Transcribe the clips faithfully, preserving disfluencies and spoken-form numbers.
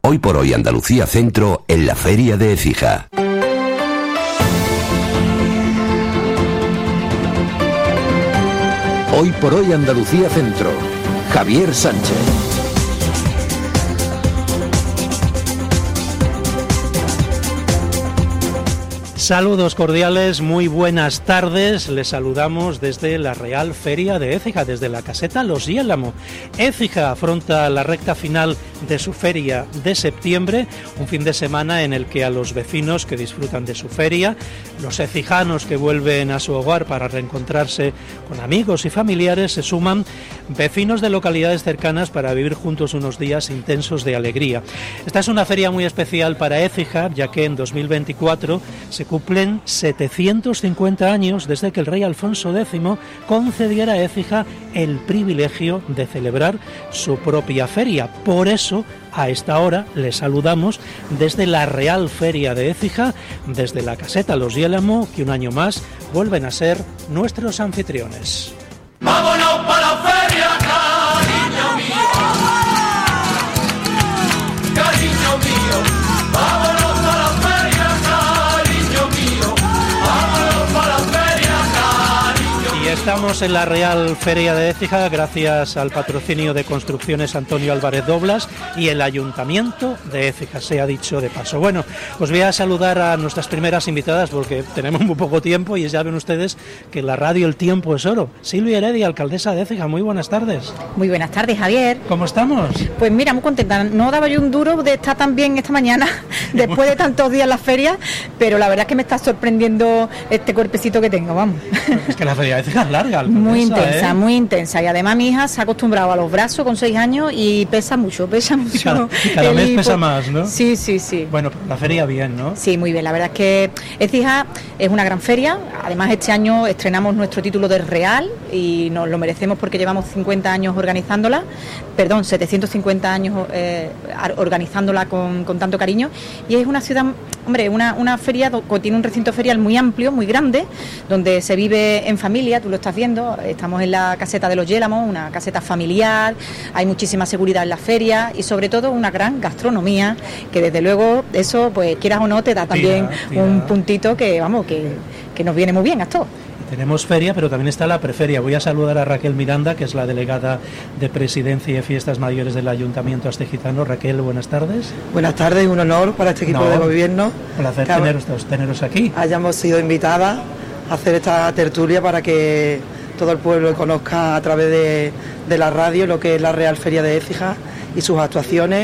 Hoy por hoy Andalucía Centro en la Feria de Écija. Hoy por hoy Andalucía Centro. Javier Sánchez. Saludos cordiales, muy buenas tardes. Les saludamos desde la Real Feria de Écija, desde la caseta Los Yélamo. Écija afronta la recta final de su feria de septiembre, un fin de semana en el que a los vecinos que disfrutan de su feria, los écijanos que vuelven a su hogar para reencontrarse con amigos y familiares, se suman vecinos de localidades cercanas para vivir juntos unos días intensos de alegría. Esta es una feria muy especial para Écija, ya que en dos mil veinticuatro se cumplen setecientos cincuenta años desde que el rey Alfonso décimo concediera a Écija el privilegio de celebrar su propia feria. Por eso, a esta hora les saludamos desde la Real Feria de Écija, desde la caseta Los Yélamo, que un año más vuelven a ser nuestros anfitriones. ¡Vámonos para la feria, cariño mío! ¡Cariño mío! ¡Vámonos para la feria, cariño mío! ¡Vámonos para la feria, cariño mío! Y estamos en la Real Feria de Écija gracias al patrocinio de Construcciones Antonio Álvarez Doblas y el Ayuntamiento de Écija, se ha dicho de paso. Bueno, os voy a saludar a nuestras primeras invitadas porque tenemos muy poco tiempo y ya ven ustedes que en la radio el tiempo es oro. Silvia Heredia, alcaldesa de Écija, muy buenas tardes. Muy buenas tardes, Javier. ¿Cómo estamos? Pues mira, muy contenta. No daba yo un duro de estar tan bien esta mañana, después de tantos días en la feria, pero la verdad es que me está sorprendiendo este cuerpecito que tengo, vamos. Es que la feria de Écija es larga, alcaldesa, muy intensa, ¿eh? muy intensa. Y además mi hija se ha acostumbrado a los brazos con seis años y pesa mucho, pesa mucho. Y cada, y cada mes pesa más, ¿no? Sí, sí, sí. Bueno, la feria bien, ¿no? Sí, muy bien. La verdad es que Écija es una gran feria. Además, este año estrenamos nuestro título de Real y nos lo merecemos porque llevamos cincuenta años organizándola. Perdón, setecientos cincuenta años eh, organizándola con, con tanto cariño. Y es una ciudad, hombre, una, una feria que tiene un recinto ferial muy amplio, muy grande, donde se vive en familia, tú lo estás viendo. Estamos en la caseta de Los Yélamos, una caseta familiar, hay muchísima seguridad en la feria y sobre todo una gran gastronomía, que desde luego eso, pues quieras o no, te da también tira, tira. un puntito que, vamos, que, que nos viene muy bien a todos. Tenemos feria, pero también está la preferia. Voy a saludar a Raquel Miranda, que es la delegada de Presidencia y Fiestas Mayores del Ayuntamiento Astejizano. Raquel, buenas tardes. Buenas tardes, un honor para este equipo no, de gobierno. Un placer teneros, teneros aquí. Hayamos sido invitadas a hacer esta tertulia para que todo el pueblo conozca a través de, de la radio lo que es la Real Feria de Écija y sus actuaciones,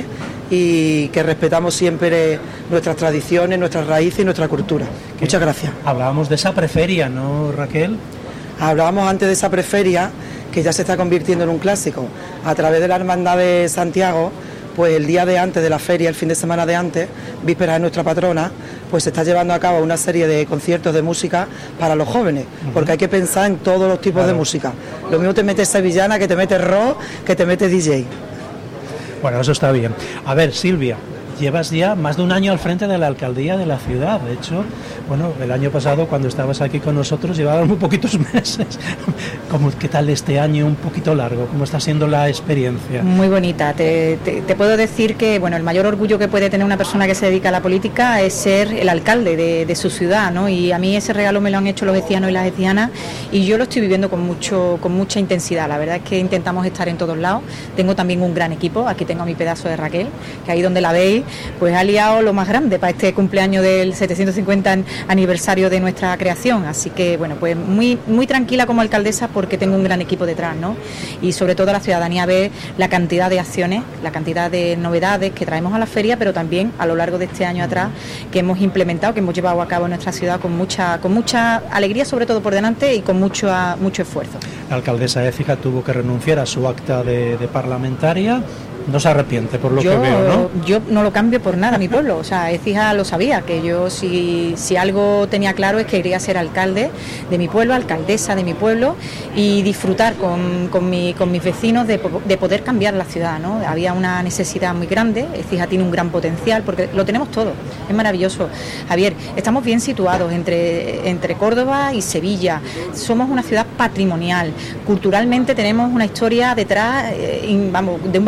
y que respetamos siempre nuestras tradiciones, nuestras raíces y nuestra cultura. Muchas gracias. Hablábamos de esa preferia, ¿no, Raquel? Hablábamos antes de esa preferia, que ya se está convirtiendo en un clásico. A través de la Hermandad de Santiago, pues el día de antes de la feria, el fin de semana de antes, vísperas de nuestra patrona, pues se está llevando a cabo una serie de conciertos de música para los jóvenes, uh-huh. porque hay que pensar en todos los tipos claro. de música. Lo mismo te metes sevillana, que te metes rock, que te metes D J. Bueno, eso está bien. A ver, Silvia, llevas ya más de un año al frente de la alcaldía de la ciudad. De hecho, bueno, el año pasado cuando estabas aquí con nosotros llevabas muy poquitos meses. ¿Cómo, ¿Qué tal este año un poquito largo? ¿Cómo está siendo la experiencia? Muy bonita. Te, te, te puedo decir que, bueno, el mayor orgullo que puede tener una persona que se dedica a la política es ser el alcalde de, de su ciudad, ¿no? Y a mí ese regalo me lo han hecho los écijanos y las écijanas y yo lo estoy viviendo con mucho, con mucha intensidad. La verdad es que intentamos estar en todos lados. Tengo también un gran equipo. Aquí tengo a mi pedazo de Raquel, que ahí donde la veis, pues ha liado lo más grande para este cumpleaños del setecientos cincuenta aniversario de nuestra creación, así que bueno, pues muy muy tranquila como alcaldesa porque tengo un gran equipo detrás, ¿no? Y sobre todo la ciudadanía ve la cantidad de acciones, la cantidad de novedades que traemos a la feria, pero también a lo largo de este año atrás que hemos implementado, que hemos llevado a cabo en nuestra ciudad con mucha con mucha alegría, sobre todo por delante, y con mucho mucho esfuerzo. La alcaldesa de Écija tuvo que renunciar a su acta de, de parlamentaria. No se arrepiente por lo yo, que veo, ¿no? Yo no lo cambio por nada, mi pueblo. O sea, Écija lo sabía, que yo si, si algo tenía claro es que quería ser alcalde de mi pueblo, alcaldesa de mi pueblo y disfrutar con, con, mi, con mis vecinos de, de poder cambiar la ciudad, ¿no? Había una necesidad muy grande, Écija tiene un gran potencial porque lo tenemos todo, es maravilloso. Javier, estamos bien situados entre, entre Córdoba y Sevilla, somos una ciudad patrimonial, culturalmente tenemos una historia detrás, eh, in, vamos, de un valor incalculable.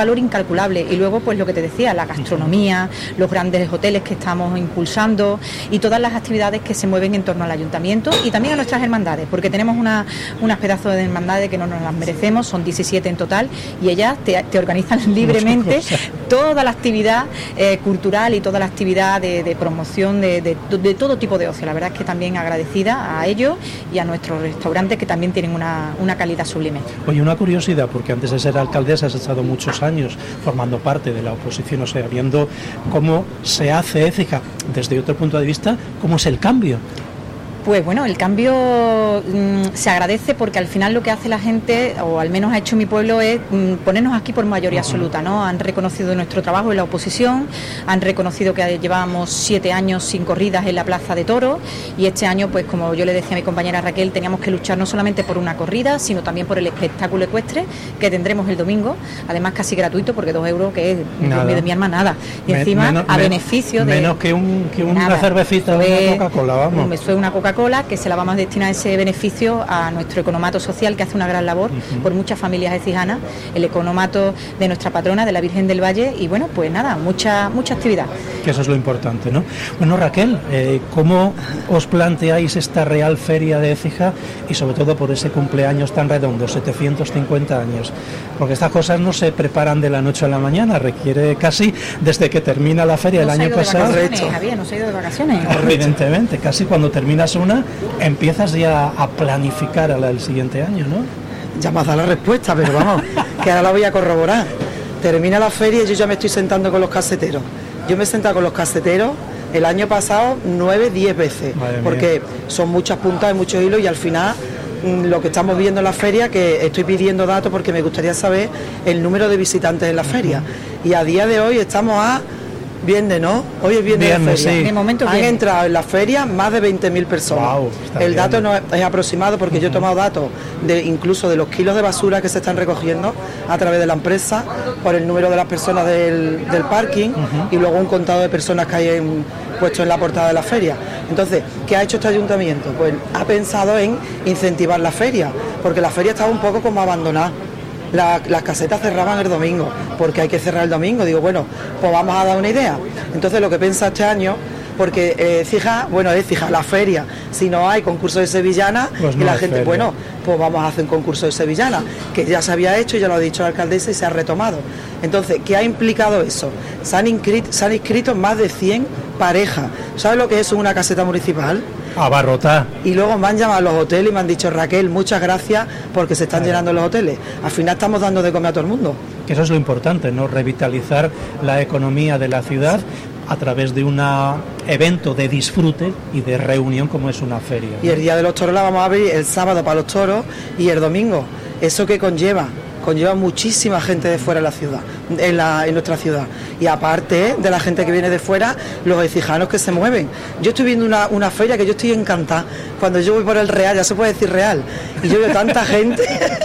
incalculable. Y luego, pues lo que te decía, la gastronomía, los grandes hoteles que estamos impulsando y todas las actividades que se mueven en torno al ayuntamiento y también a nuestras hermandades, porque tenemos una, unas pedazos de hermandades que no nos las merecemos, son diecisiete en total, y ellas te, te organizan libremente toda la actividad eh, cultural y toda la actividad de, de promoción de, de, de todo tipo de ocio. La verdad es que también agradecida a ellos y a nuestros restaurantes, que también tienen una, una calidad sublime. Oye, una curiosidad, porque antes de ser alcaldesa has estado muchos años formando parte de la oposición, o sea, viendo cómo se hace Écija desde otro punto de vista, cómo es el cambio. Pues bueno, el cambio mmm, se agradece porque al final lo que hace la gente, o al menos ha hecho mi pueblo, es mmm, ponernos aquí por mayoría uh-huh. absoluta, ¿no? Han reconocido nuestro trabajo en la oposición, han reconocido que llevábamos siete años sin corridas en la Plaza de Toros, y este año, pues como yo le decía a mi compañera Raquel, teníamos que luchar no solamente por una corrida, sino también por el espectáculo ecuestre que tendremos el domingo, además casi gratuito, porque dos euros que es de, de mi alma nada, y Me, encima menos, a me, beneficio de... Menos que, un, que una nada, cervecita de una Coca-Cola, vamos. Me fue una Coca-Cola, que se la vamos a destinar ese beneficio a nuestro economato social, que hace una gran labor uh-huh. por muchas familias ecijanas, el economato de nuestra patrona, de la Virgen del Valle, y bueno, pues nada, mucha mucha actividad. Que eso es lo importante, ¿no? Bueno, Raquel, eh, ¿cómo os planteáis esta Real Feria de Écija y sobre todo por ese cumpleaños tan redondo, setecientos cincuenta años? Porque estas cosas no se preparan de la noche a la mañana, requiere casi desde que termina la feria no el año pasado. Javier, no se ha ido de vacaciones. Evidentemente, casi cuando terminas una, empiezas ya a planificar a la del siguiente año, ¿no? Ya me has dado la respuesta, pero vamos, que ahora la voy a corroborar. Termina la feria y yo ya me estoy sentando con los caseteros. Yo me he sentado con los caseteros el año pasado nueve, diez veces, porque son muchas puntas y muchos hilos, y al final lo que estamos viendo en la feria, que estoy pidiendo datos porque me gustaría saber el número de visitantes en la feria, y a día de hoy estamos a viernes, ¿no? Hoy es viernes, viernes de feria. Sí. De momento han bien. entrado en la feria más de veinte mil personas. Wow, el dato no es, es aproximado, porque uh-huh. yo he tomado datos de incluso de los kilos de basura que se están recogiendo a través de la empresa, por el número de las personas del, del parking uh-huh. y luego un contado de personas que hay en, puesto en la portada de la feria. Entonces, ¿qué ha hecho este ayuntamiento? Pues ha pensado en incentivar la feria, porque la feria estaba un poco como abandonada. La, las casetas cerraban el domingo, porque hay que cerrar el domingo. Digo, bueno, pues vamos a dar una idea. Entonces lo que piensa este año, porque eh, Écija, bueno, es Écija, la feria, si no hay concurso de sevillana, pues no y la gente, feria. Bueno, pues vamos a hacer un concurso de sevillana, que ya se había hecho, ya lo ha dicho la alcaldesa, y se ha retomado. Entonces, ¿qué ha implicado eso? Se han inscrito, se han inscrito más de cien parejas. ¿Sabes lo que es una caseta municipal? Abarrotar. Y luego me han llamado a los hoteles y me han dicho, Raquel, muchas gracias, porque se están llenando los hoteles. Al final estamos dando de comer a todo el mundo. Que eso es lo importante, ¿no? Revitalizar la economía de la ciudad a través de un evento de disfrute y de reunión como es una feria, ¿no? Y el Día de los Toros la vamos a abrir el sábado para los toros y el domingo. ¿Eso qué conlleva? Conlleva muchísima gente de fuera de la ciudad, en, la, en nuestra ciudad. Y aparte de la gente que viene de fuera, los ecijanos que se mueven. Yo estoy viendo una, una feria que yo estoy encantada. Cuando yo voy por el Real, ya se puede decir Real, y yo veo tanta gente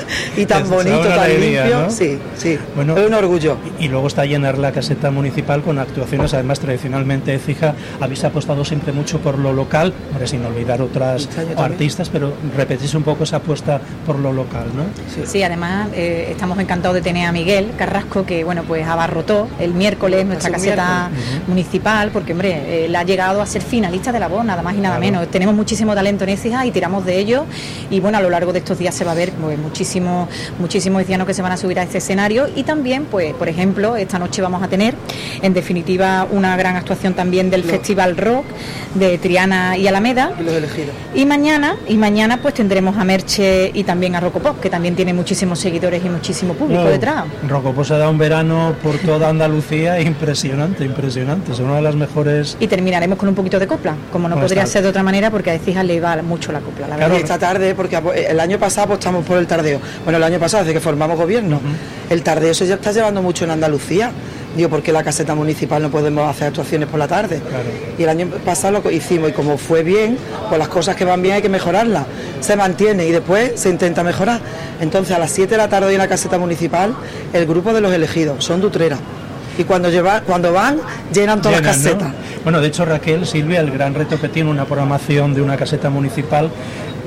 y tan bonito, tan alegría, limpio, ¿no? Sí, sí, bueno, es un orgullo. Y, y luego está llenar la caseta municipal con actuaciones. Además, tradicionalmente Écija habéis apostado siempre mucho por lo local, ahora sin olvidar otras artistas, pero repetís un poco esa apuesta por lo local, ¿no? Sí, sí, además eh, estamos encantados de tener a Miguel Carrasco, que bueno, pues abarrotó el miércoles nuestra caseta miércoles. municipal, porque hombre, él ha llegado a ser finalista de la voz, nada más y nada claro. menos. Tenemos muchísimo talento en Écija y tiramos de ello, y bueno, a lo largo de estos días se va a ver pues, muchísimos muchísimos ecijanos que se van a subir a este escenario, y también, pues por ejemplo, esta noche vamos a tener, en definitiva, una gran actuación también del no. Festival Rock de Triana y Alameda. Y los elegidos. Y mañana, y mañana pues tendremos a Merche y también a Rocopop, que también tiene muchísimos seguidores y muchísimo público no, detrás. Rocopop se ha dado un verano por toda Andalucía impresionante, impresionante, es una de las mejores. Y terminaremos con un poquito de copla, como no, no podría ser de otra manera, porque a Écija le va mucho la copla, la claro, verdad. Esta tarde, porque el año pasado apostamos por el tardeo. Bueno, el año pasado, desde que formamos gobierno, uh-huh. el tardeo se está llevando mucho en Andalucía. Digo, porque la caseta municipal no podemos hacer actuaciones por la tarde. Claro. Y el año pasado lo hicimos, y como fue bien, pues las cosas que van bien hay que mejorarlas. Se mantiene y después se intenta mejorar. Entonces, a las siete de la tarde en la caseta municipal, el grupo de los elegidos son de Utrera. Y cuando lleva, cuando van, llenan todas llenan, las casetas. ¿No? Bueno, de hecho, Raquel, Silvia, el gran reto que tiene una programación de una caseta municipal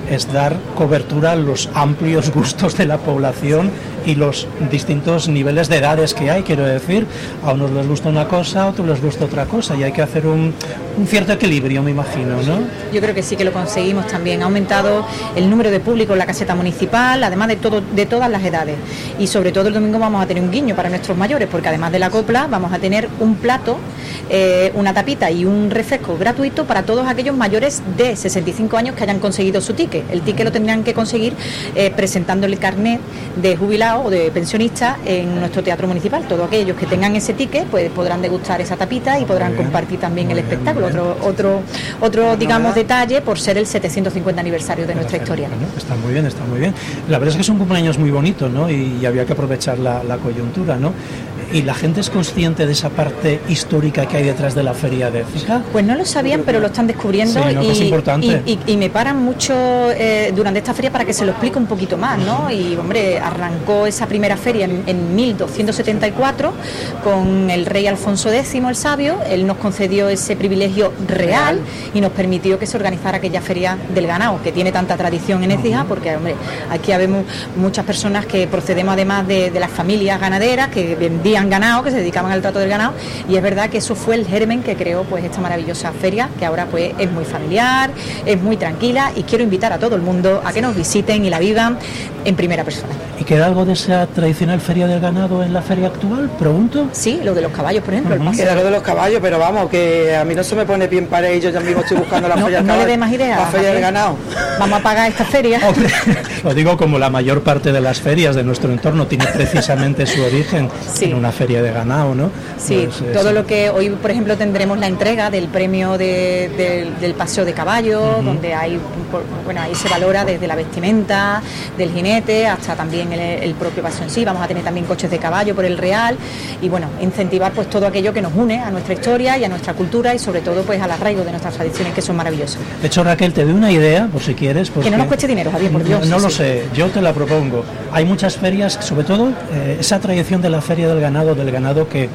es dar cobertura a los amplios gustos de la población y los distintos niveles de edades que hay, quiero decir, a unos les gusta una cosa, a otros les gusta otra cosa, y hay que hacer un, un cierto equilibrio, me imagino, ¿no? Yo creo que sí que lo conseguimos también. Ha aumentado el número de público en la caseta municipal, además de todo, de todas las edades. Y sobre todo el domingo vamos a tener un guiño para nuestros mayores, porque además de la copla vamos a tener un plato, eh, una tapita y un refresco gratuito para todos aquellos mayores de sesenta y cinco años que hayan conseguido su ticket. El ticket lo tendrán que conseguir eh, presentando el carnet de jubilado o de pensionista en nuestro teatro municipal. Todos aquellos que tengan ese ticket pues podrán degustar esa tapita y podrán bien, compartir también el espectáculo. Bien, otro otro otro digamos detalle por ser el setecientos cincuenta aniversario de nuestra historia. Bueno, está muy bien, está muy bien. La verdad es que es un cumpleaños muy bonito, ¿no? Y, y había que aprovechar la, la coyuntura, ¿no? ¿Y la gente es consciente de esa parte histórica que hay detrás de la feria de Écija? Pues no lo sabían, pero lo están descubriendo. Sí, no, y, es importante. Y, y, y me paran mucho eh, durante esta feria para que se lo explique un poquito más, ¿no? Y hombre, arrancó esa primera feria en, en mil doscientos setenta y cuatro con el rey Alfonso décimo el Sabio. Él nos concedió ese privilegio real y nos permitió que se organizara aquella feria del ganado, que tiene tanta tradición en Écija, porque hombre, aquí habemos muchas personas que procedemos además de, de las familias ganaderas que vendían ganado, que se dedicaban al trato del ganado, y es verdad que eso fue el germen que creó pues esta maravillosa feria, que ahora pues es muy familiar, es muy tranquila, y quiero invitar a todo el mundo a que nos visiten y la vivan en primera persona. ¿Y queda algo de esa tradicional feria del ganado en la feria actual? Pregunto. Sí, lo de los caballos, por ejemplo. Uh-huh. Queda lo de los caballos, pero vamos, que a mí no se me pone bien para ello, yo mismo estoy buscando la no, feria del no caballo, le dé más ideas, la feria del ganado. Vamos a pagar esta feria. Hombre, lo digo como la mayor parte de las ferias de nuestro entorno tiene precisamente su origen sí. en una feria de ganado, ¿no? Sí, pues, todo sí. lo que hoy, por ejemplo, tendremos la entrega del premio de, de, del paseo de caballo, uh-huh. donde hay, bueno, ahí se valora desde la vestimenta del jinete hasta también el, el propio paseo en sí. Vamos a tener también coches de caballo por el Real y, bueno, incentivar pues todo aquello que nos une a nuestra historia y a nuestra cultura y sobre todo pues al arraigo de nuestras tradiciones, que son maravillosas. De hecho, Raquel, te doy una idea, por si quieres. Que no nos cueste dinero, Javier, por Dios. No, no sí, lo sí. sé, yo te la propongo. Hay muchas ferias, sobre todo eh, esa tradición de la feria del ganado, del ganado que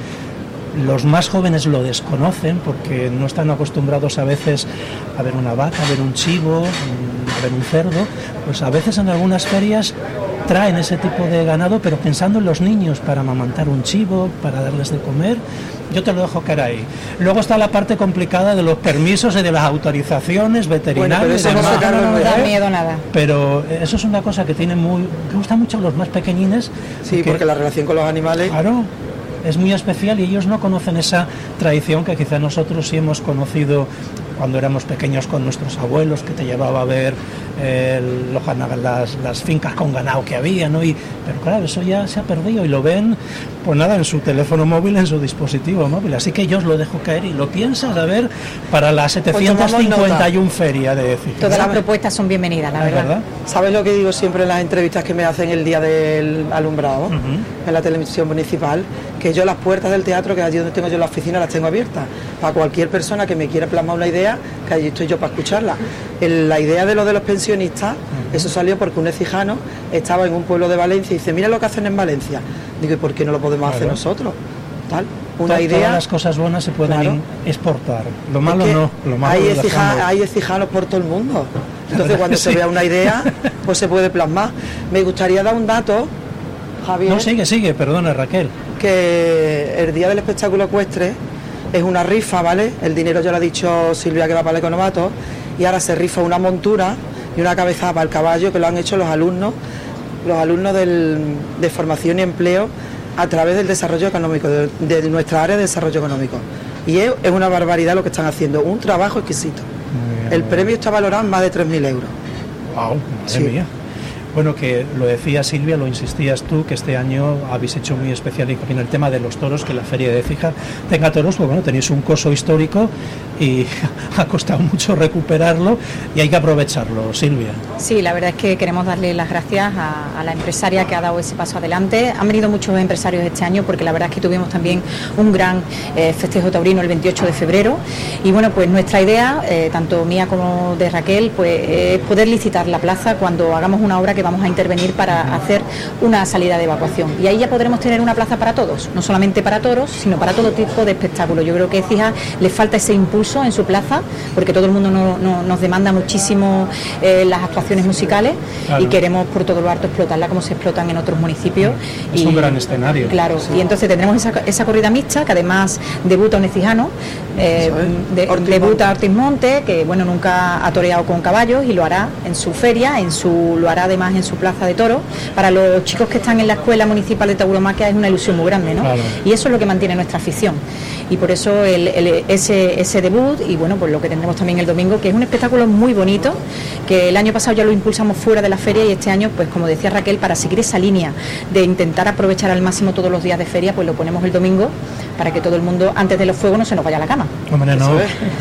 los más jóvenes lo desconocen porque no están acostumbrados a veces a ver una vaca, a ver un chivo, a ver un cerdo. Pues a veces en algunas ferias traen ese tipo de ganado, pero pensando en los niños, para amamantar un chivo, para darles de comer. Yo te lo dejo caer ahí. Luego está la parte complicada de los permisos y de las autorizaciones veterinarias. Bueno, pero eso no, no, no da miedo nada. Pero eso es una cosa que tiene muy, que gusta mucho a los más pequeñines. Sí, porque, porque la relación con los animales. Claro. Es muy especial y ellos no conocen esa tradición que quizá nosotros sí hemos conocido cuando éramos pequeños con nuestros abuelos, que te llevaba a ver eh, los, las, las fincas con ganado que había, ¿no? Y, pero claro, eso ya se ha perdido y lo ven, pues nada, en su teléfono móvil, en su dispositivo móvil. Así que yo os lo dejo caer y lo piensas, a ver, para la setecientos cincuenta y una pues feria de Écija. Todas las propuestas son bienvenidas, la verdad. verdad. ¿Sabes lo que digo siempre en las entrevistas que me hacen el día del alumbrado, uh-huh. en la televisión municipal? Que yo las puertas del teatro, que allí donde tengo yo la oficina, las tengo abiertas para cualquier persona que me quiera plasmar una idea, que allí estoy yo para escucharla. El, la idea de lo de los pensionistas, uh-huh. eso salió porque un ecijano estaba en un pueblo de Valencia y dice, mira lo que hacen en Valencia. Digo, ¿y por qué no lo podemos claro. hacer nosotros? Tal, una Todas idea. Todas las cosas buenas se pueden claro. exportar. Lo malo es que no. Lo malo hay, ecija, hay ecijanos por todo el mundo. Entonces cuando sí. se vea una idea, pues se puede plasmar. Me gustaría dar un dato, Javier. No, sigue, sigue, perdona, Raquel. Que el día del espectáculo ecuestre es una rifa, ¿vale? El dinero ya lo ha dicho Silvia que va para el economato, y ahora se rifa una montura y una cabezada para el caballo que lo han hecho los alumnos, los alumnos del, de formación y empleo a través del desarrollo económico, de, de nuestra área de desarrollo económico. Y es, es una barbaridad lo que están haciendo, un trabajo exquisito. Bien, el premio está valorado en más de tres mil euros. ¡Wow! Madre sí. mía. Bueno, que lo decía Silvia, lo insistías tú, que este año habéis hecho muy especial en el tema de los toros, que la feria de Écija tenga toros, porque bueno, tenéis un coso histórico y ha costado mucho recuperarlo y hay que aprovecharlo, Silvia. Sí, la verdad es que queremos darle las gracias a, a la empresaria que ha dado ese paso adelante. Han venido muchos empresarios este año porque la verdad es que tuvimos también un gran eh, festejo taurino el veintiocho de febrero y bueno, pues nuestra idea, eh, tanto mía como de Raquel, pues es poder licitar la plaza cuando hagamos una obra que que vamos a intervenir para hacer una salida de evacuación. Y ahí ya podremos tener una plaza para todos, no solamente para toros, sino para todo tipo de espectáculos. Yo creo que a Écija le falta ese impulso en su plaza, porque todo el mundo no, no, nos demanda muchísimo eh, las actuaciones musicales, claro, y queremos por todo lo alto explotarla como se explotan en otros municipios. Es y, un gran escenario. Claro, sí. Y entonces tendremos esa, esa corrida mixta, que además debuta un ecijano, eh, de, Ortiz debuta Ortiz Monte, que bueno, nunca ha toreado con caballos y lo hará en su feria, en su lo hará además en su plaza de toros. Para los chicos que están en la Escuela Municipal de Tauromaquia es una ilusión muy grande, ¿no? Claro. Y eso es lo que mantiene nuestra afición. Y por eso el, el, ese, ese debut, y bueno, pues lo que tendremos también el domingo, que es un espectáculo muy bonito, que el año pasado ya lo impulsamos fuera de la feria, y este año, pues como decía Raquel, para seguir esa línea de intentar aprovechar al máximo todos los días de feria, pues lo ponemos el domingo, para que todo el mundo antes de los fuegos no se nos vaya a la cama. Hombre, no,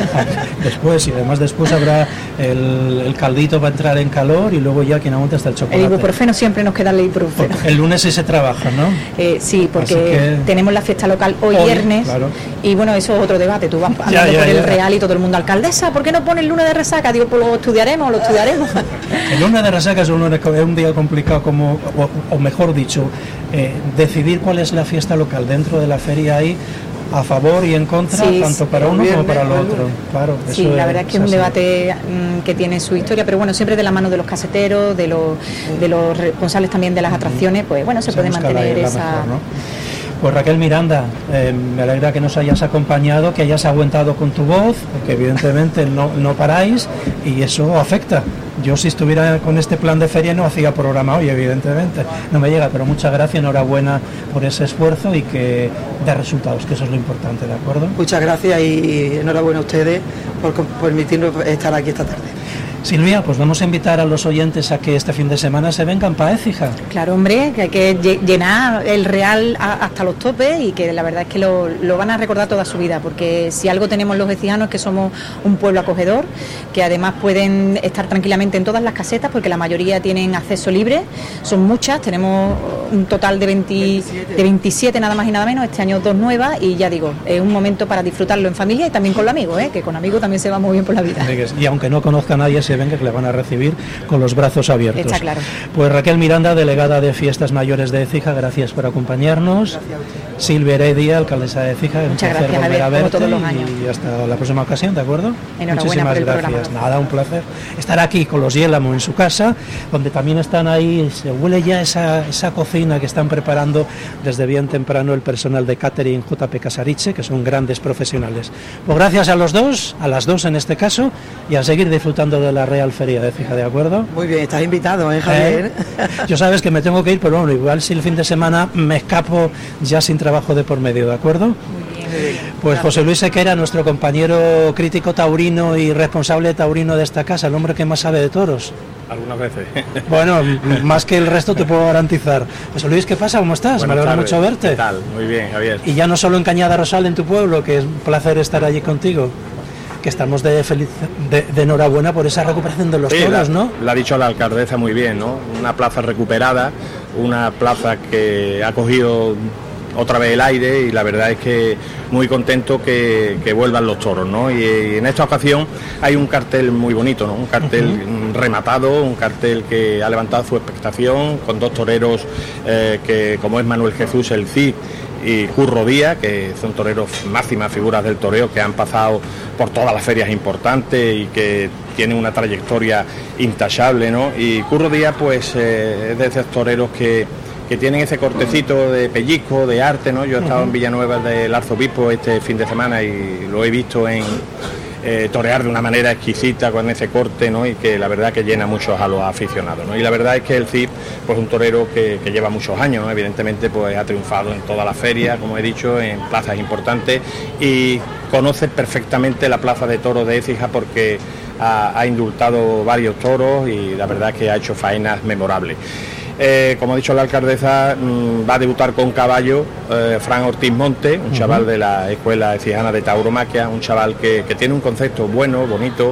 después, y además después habrá el, el caldito para entrar en calor, y luego ya quien aguanta hasta el chocolate. El ibuprofeno siempre nos queda el ibuprofeno. El lunes sí se trabaja, ¿no? Eh, sí, porque que... tenemos la fiesta local hoy, hoy viernes, claro. Y bueno, eso es otro debate. Tú vas andando ya, ya, por el ya. Real y todo el mundo, alcaldesa, ¿por qué no pone el lunes de resaca? Digo, pues lo estudiaremos, lo estudiaremos. El lunes de resaca es un, es un día complicado, como, o, o mejor dicho, eh, decidir cuál es la fiesta local dentro de la feria ahí, a favor y en contra, sí, tanto para uno como para el otro. Claro, sí, la verdad es que es un debate mmm, que tiene su historia, pero bueno, siempre de la mano de los caseteros, de los, de los responsables también de las atracciones, pues bueno, se, se puede mantener la, la esa... Mejor, ¿no? Pues Raquel Miranda, eh, me alegra que nos hayas acompañado, que hayas aguantado con tu voz, porque evidentemente no, no paráis y eso afecta. Yo si estuviera con este plan de feria no hacía programa hoy, evidentemente, no me llega, pero muchas gracias, enhorabuena por ese esfuerzo y que dé resultados, que eso es lo importante, ¿de acuerdo? Muchas gracias y enhorabuena a ustedes por permitirnos estar aquí esta tarde. Silvia, pues vamos a invitar a los oyentes a que este fin de semana se vengan para Écija. Claro, hombre, que hay que llenar el Real hasta los topes y que la verdad es que lo, lo van a recordar toda su vida, porque si algo tenemos los ecijanos es que somos un pueblo acogedor, que además pueden estar tranquilamente en todas las casetas, porque la mayoría tienen acceso libre, son muchas, tenemos un total de, veinte, de veintisiete nada más y nada menos, este año dos nuevas, y ya digo, es un momento para disfrutarlo en familia y también con los amigos, ¿eh? Que con amigos también se va muy bien por la vida. Y aunque no conozca a nadie, se venga, que le van a recibir con los brazos abiertos. Está claro. Pues Raquel Miranda, delegada de Fiestas Mayores de Écija, gracias por acompañarnos. Silvia Heredia, alcaldesa de Écija, un muchas placer gracias, volver a verte todos los años. Y hasta la próxima ocasión, ¿de acuerdo? Enhorabuena. Muchísimas por el gracias. programa. Nada, un placer estar aquí con los Yélamo en su casa, donde también están ahí, se huele ya esa, esa cocina que están preparando desde bien temprano el personal de catering J P Casariche, que son grandes profesionales. Pues gracias a los dos, a las dos en este caso, y a seguir disfrutando de la Real Feria de Écija, ¿de acuerdo? Muy bien, estás invitado, ¿eh, Javier? ¿Eh? Yo sabes que me tengo que ir, pero bueno, igual si el fin de semana me escapo ya sin trabajo de por medio, ¿de acuerdo? Muy bien, muy bien. Pues José Luis Sequera, nuestro compañero crítico taurino y responsable taurino de esta casa, el hombre que más sabe de toros. Algunas veces. Bueno, más que el resto te puedo garantizar. José Luis, ¿qué pasa? ¿Cómo estás? Buenas Me alegra tardes. mucho verte. ¿Qué tal? Muy bien, Javier. Y ya no solo en Cañada Rosal, en tu pueblo, que es un placer estar allí contigo, que estamos de, feliz, de, de enhorabuena por esa recuperación de los sí, toros, la, ¿no? Lo ha dicho la alcaldesa muy bien, ¿no? Una plaza recuperada, una plaza que ha cogido otra vez el aire y la verdad es que muy contento que, que vuelvan los toros, ¿no? Y, y en esta ocasión hay un cartel muy bonito, ¿no? Un cartel uh-huh. rematado, un cartel que ha levantado su expectación con dos toreros eh, que como es Manuel Jesús el Cid y Curro Díaz, que son toreros máximas figuras del toreo, que han pasado por todas las ferias importantes y que tienen una trayectoria intachable, ¿no? Y Curro Díaz pues eh, es de esos toreros que que tienen ese cortecito de pellizco, de arte, ¿no? Yo he estado uh-huh. en Villanueva del Arzobispo este fin de semana y lo he visto en eh, torear de una manera exquisita con ese corte, ¿no? Y que la verdad que llena mucho a los aficionados, ¿no? Y la verdad es que el Cid, pues un torero que, que lleva muchos años, ¿no? Evidentemente pues ha triunfado en todas las ferias, como he dicho, en plazas importantes y conoce perfectamente la plaza de toros de Écija porque ha, ha indultado varios toros y la verdad que ha hecho faenas memorables. Eh, como ha dicho la alcaldesa, mmm, va a debutar con caballo eh, Fran Ortiz Monte, un uh-huh. chaval de la Escuela Écijana de Tauromaquia, un chaval que, que tiene un concepto bueno, bonito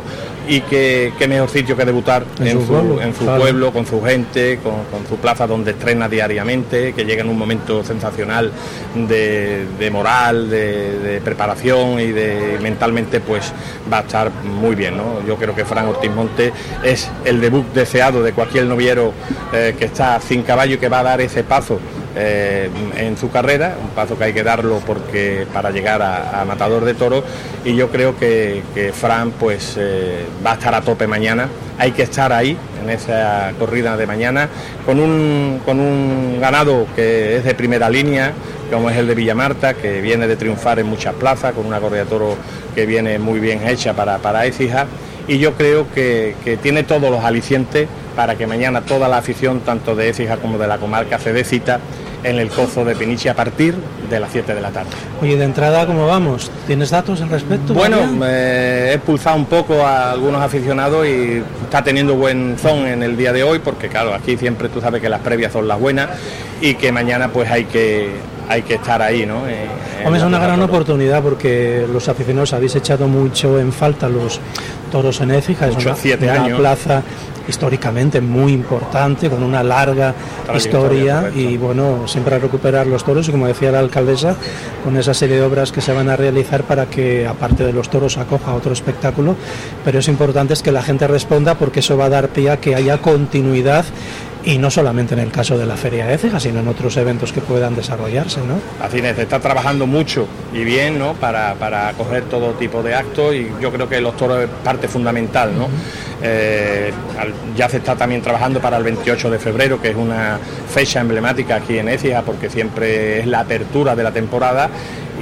y que, que mejor sitio que debutar en, en su, pueblo, en su claro. pueblo, con su gente, con, con su plaza donde estrena diariamente, que llega en un momento sensacional de, de moral, de, de preparación y de mentalmente pues va a estar muy bien, ¿no? Yo creo que Fran Ortiz Monte es el debut deseado de cualquier noviero eh, que está sin caballo y que va a dar ese paso Eh, en su carrera, un paso que hay que darlo porque para llegar a, a matador de toros, y yo creo que, que Fran pues eh, va a estar a tope mañana. Hay que estar ahí en esa corrida de mañana con un, con un ganado que es de primera línea, como es el de Villamarta, que viene de triunfar en muchas plazas, con una corrida de toro que viene muy bien hecha para, para Écija, y yo creo que, que tiene todos los alicientes para que mañana toda la afición, tanto de Écija como de la comarca, se dé cita en el Cozo de Peniche a partir de las siete de la tarde. Oye, de entrada, ¿cómo vamos? ¿Tienes datos al respecto? Bueno, eh, he expulsado un poco a algunos aficionados y está teniendo buen son en el día de hoy, porque claro, aquí siempre tú sabes que las previas son las buenas y que mañana pues hay que... hay que estar ahí, ¿no? Eh, Hombre, es una gran oportunidad porque los aficionados habéis echado mucho en falta los toros en Écija, es una, una plaza históricamente muy importante, con una larga historia, y bueno, siempre a recuperar los toros, y como decía la alcaldesa, con esa serie de obras que se van a realizar para que, aparte de los toros, acoja otro espectáculo, pero es importante es que la gente responda, porque eso va a dar pie a que haya continuidad, y no solamente en el caso de la Feria de Écija, sino en otros eventos que puedan desarrollarse, ¿no? Así es, se está trabajando mucho y bien, ¿no? Para, para acoger todo tipo de actos, y yo creo que los toros es parte fundamental, ¿no? Uh-huh. Eh, ya se está también trabajando para el veintiocho de febrero, que es una fecha emblemática aquí en Écija, porque siempre es la apertura de la temporada,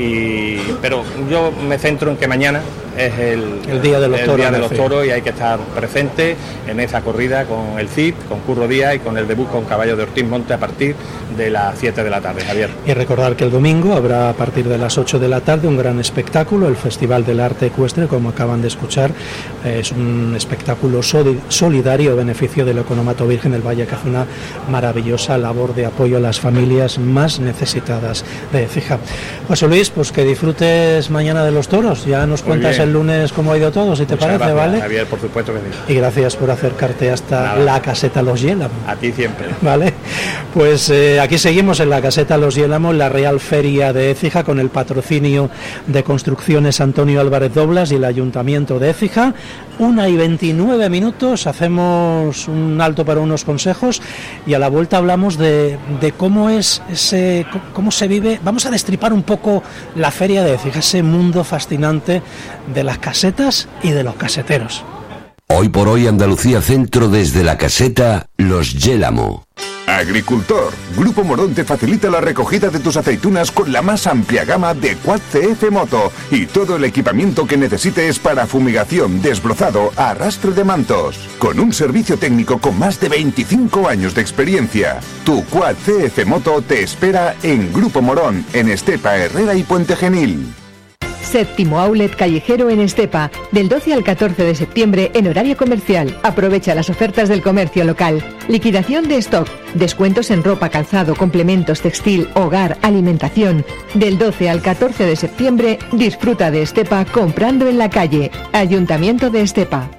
y pero yo me centro en que mañana es el, el día de los, el toros, día de los toros, y hay que estar presente en esa corrida con el C I P, con Curro Díaz y con el debut con caballo de Ortiz Monte a partir de las siete de la tarde, Javier. Y recordar que el domingo habrá a partir de las ocho de la tarde un gran espectáculo, el Festival del Arte Ecuestre, como acaban de escuchar. Es un espectáculo solidario a beneficio del Economato Virgen del Valle, que hace una maravillosa labor de apoyo a las familias más necesitadas de Écija. José Luis, pues que disfrutes mañana de los toros, ya nos Muy cuentas bien. El lunes cómo ha ido todo, si te Muchas parece, gracias, ¿vale? Javier, por supuesto que sí. Y gracias por acercarte hasta Nada. la caseta Los Yélamos. A ti siempre. Vale, pues eh, aquí seguimos en la caseta Los Yélamos, la Real Feria de Écija, con el patrocinio de Construcciones Antonio Álvarez Doblas y el Ayuntamiento de Écija. Una y veintinueve minutos, hacemos un alto para unos consejos y a la vuelta hablamos de, de cómo es ese, cómo se vive. Vamos a destripar un poco la feria de Écija, ese mundo fascinante de las casetas y de los caseteros. Hoy por hoy Andalucía Centro, desde la caseta Los Yélamo. Agricultor, Grupo Morón te facilita la recogida de tus aceitunas con la más amplia gama de Quad C F Moto y todo el equipamiento que necesites para fumigación, desbrozado, arrastre de mantos. Con un servicio técnico con más de veinticinco años de experiencia. Tu Quad C F Moto te espera en Grupo Morón, en Estepa, Herrera y Puente Genil. Séptimo outlet callejero en Estepa, del doce al catorce de septiembre en horario comercial. Aprovecha las ofertas del comercio local. Liquidación de stock, descuentos en ropa, calzado, complementos, textil, hogar, alimentación. Del doce al catorce de septiembre, disfruta de Estepa comprando en la calle. Ayuntamiento de Estepa.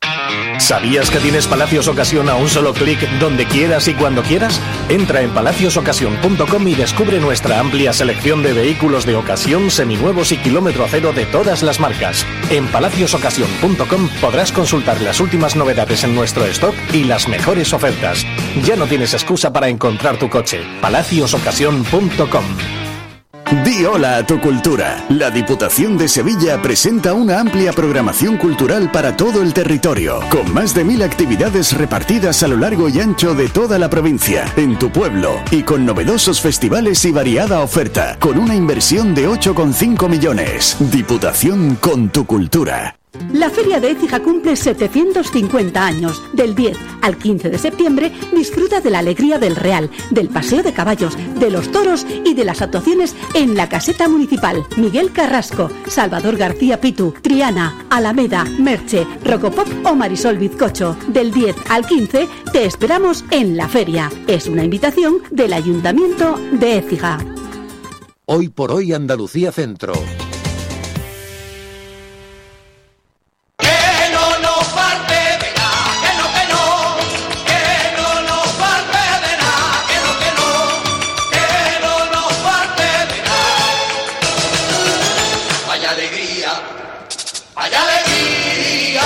¿Sabías que tienes Palacios Ocasión a un solo clic donde quieras y cuando quieras? Entra en palacios ocasión punto com y descubre nuestra amplia selección de vehículos de ocasión, seminuevos y kilómetro cero de todas las marcas. En palacios ocasión punto com podrás consultar las últimas novedades en nuestro stock y las mejores ofertas. Ya no tienes excusa para encontrar tu coche. palacios ocasión punto com. Di hola a tu cultura. La Diputación de Sevilla presenta una amplia programación cultural para todo el territorio, con más de mil actividades repartidas a lo largo y ancho de toda la provincia, en tu pueblo, y con novedosos festivales y variada oferta, con una inversión de ocho coma cinco millones. Diputación con tu cultura. La Feria de Écija cumple setecientos cincuenta años. Del diez al quince de septiembre disfruta de la alegría del Real, del paseo de caballos, de los toros y de las actuaciones en la caseta municipal. Miguel Carrasco, Salvador García Pitu, Triana, Alameda, Merche, Rocopop o Marisol Bizcocho. Del diez al quince te esperamos en la feria. Es una invitación del Ayuntamiento de Écija. Hoy por hoy Andalucía Centro. Que no nos va alegría, hay alegría.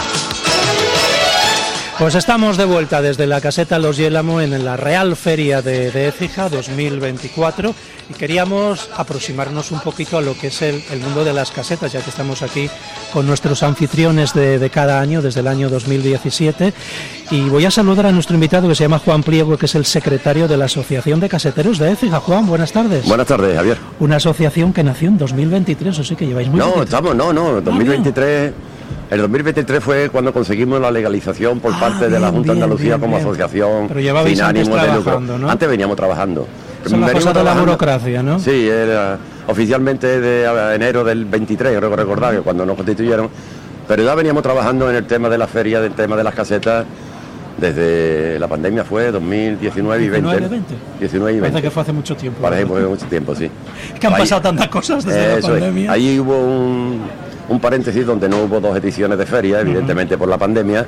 Pues estamos de vuelta desde la caseta Los Yélamo en la Real Feria de, de Écija dos mil veinticuatro y queríamos aproximarnos un poquito a lo que es el, el mundo de las casetas, ya que estamos aquí con nuestros anfitriones de, de cada año, desde el año dos mil diecisiete, y voy a saludar a nuestro invitado que se llama Juan Pliego, que es el secretario de la Asociación de Caseteros de Écija. Juan, buenas tardes. Buenas tardes, Javier. Una asociación que nació en dos mil veintitrés, o sí que lleváis muy No, poquito. estamos, no, no, dos mil veintitrés... El dos mil veintitrés fue cuando conseguimos la legalización por Ah, parte bien, de la Junta bien, de Andalucía bien, como bien. asociación Pero llevabais sin antes ánimo de lucro. trabajando, ¿no? Antes veníamos trabajando. Esa es la cosa de la burocracia, ¿no? Sí, era oficialmente de enero del veintitrés, creo que recordar, que cuando nos constituyeron. Pero ya veníamos trabajando en el tema de la feria, del tema de las casetas, desde la pandemia fue dos mil diecinueve y veinte. diecinueve, veinte. diecinueve y veinte. Parece que fue hace mucho tiempo. Parece que fue hace mucho tiempo, sí. Es que han Ahí- pasado tantas cosas desde Eso la es. pandemia. Ahí hubo un, un paréntesis donde no hubo dos ediciones de feria, evidentemente por la pandemia,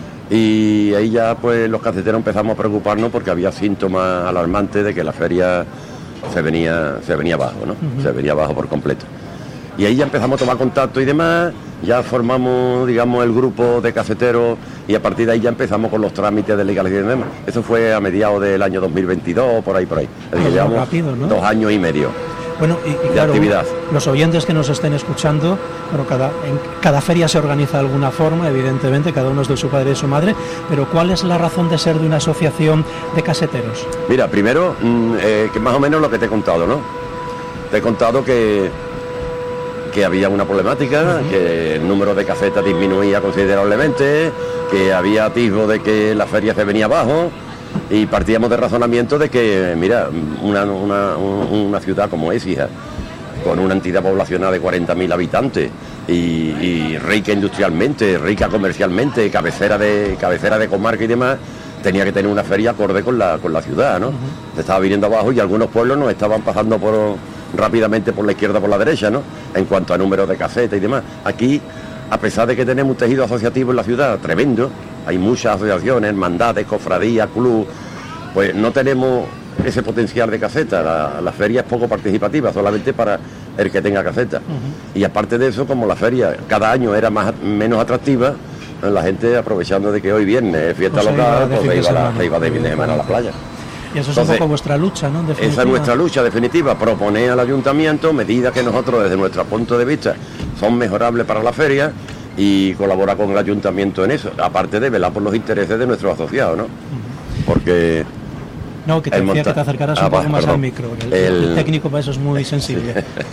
y ahí ya pues los caseteros empezamos a preocuparnos porque había síntomas alarmantes de que la feria se venía, se venía abajo, ¿no? Ujú. Se venía abajo por completo. Y ahí ya empezamos a tomar contacto y demás, ya formamos, digamos, el grupo de caseteros y a partir de ahí ya empezamos con los trámites de legalización y demás. Eso fue a mediados del año dos mil veintidós, por ahí, por ahí. Es decir, Ah, llevamos rápido, ¿no? dos años y medio. Bueno, y, y de claro, actividad. los oyentes que nos estén escuchando, bueno, cada, en cada feria se organiza de alguna forma, evidentemente, cada uno es de su padre y de su madre, pero ¿cuál es la razón de ser de una asociación de caseteros? Mira, primero, mm, eh, que más o menos lo que te he contado, ¿no? Te he contado que, que había una problemática, que el número de casetas disminuía considerablemente, que había atisbo de que la feria se venía abajo, y partíamos de razonamiento de que, mira, una, una, un- una ciudad como Écija, con una entidad poblacional de cuarenta mil habitantes y, y rica industrialmente, rica comercialmente, cabecera de cabecera de comarca y demás, tenía que tener una feria acorde con la con la ciudad, ¿no? Se estaba viniendo abajo y algunos pueblos nos estaban pasando por rápidamente por la izquierda, por la derecha, ¿no? En cuanto a número de casetas y demás. Aquí, a pesar de que tenemos un tejido asociativo en la ciudad tremendo, hay muchas asociaciones, hermandades, cofradías, club, pues no tenemos ese potencial de caseta. La, la feria es poco participativa, solamente para el que tenga caseta. Y aparte de eso, como la feria cada año era más menos atractiva, la gente aprovechando de que hoy viernes es fiesta Pues se iba local, de pues fin se de iba, a la- semana. se iba de fin de semana a la playa. Y eso es Entonces, un poco vuestra lucha, ¿no? En Esa definitiva. es nuestra lucha definitiva, proponer al ayuntamiento medidas que nosotros desde nuestro punto de vista son mejorables para la feria y colaborar con el ayuntamiento en eso, aparte de velar por los intereses de nuestros asociados, ¿no? Porque No, que te el decía monta- que te acercaras Ah, un poco va, más perdón. al micro. que El, El- el técnico para eso es muy sensible.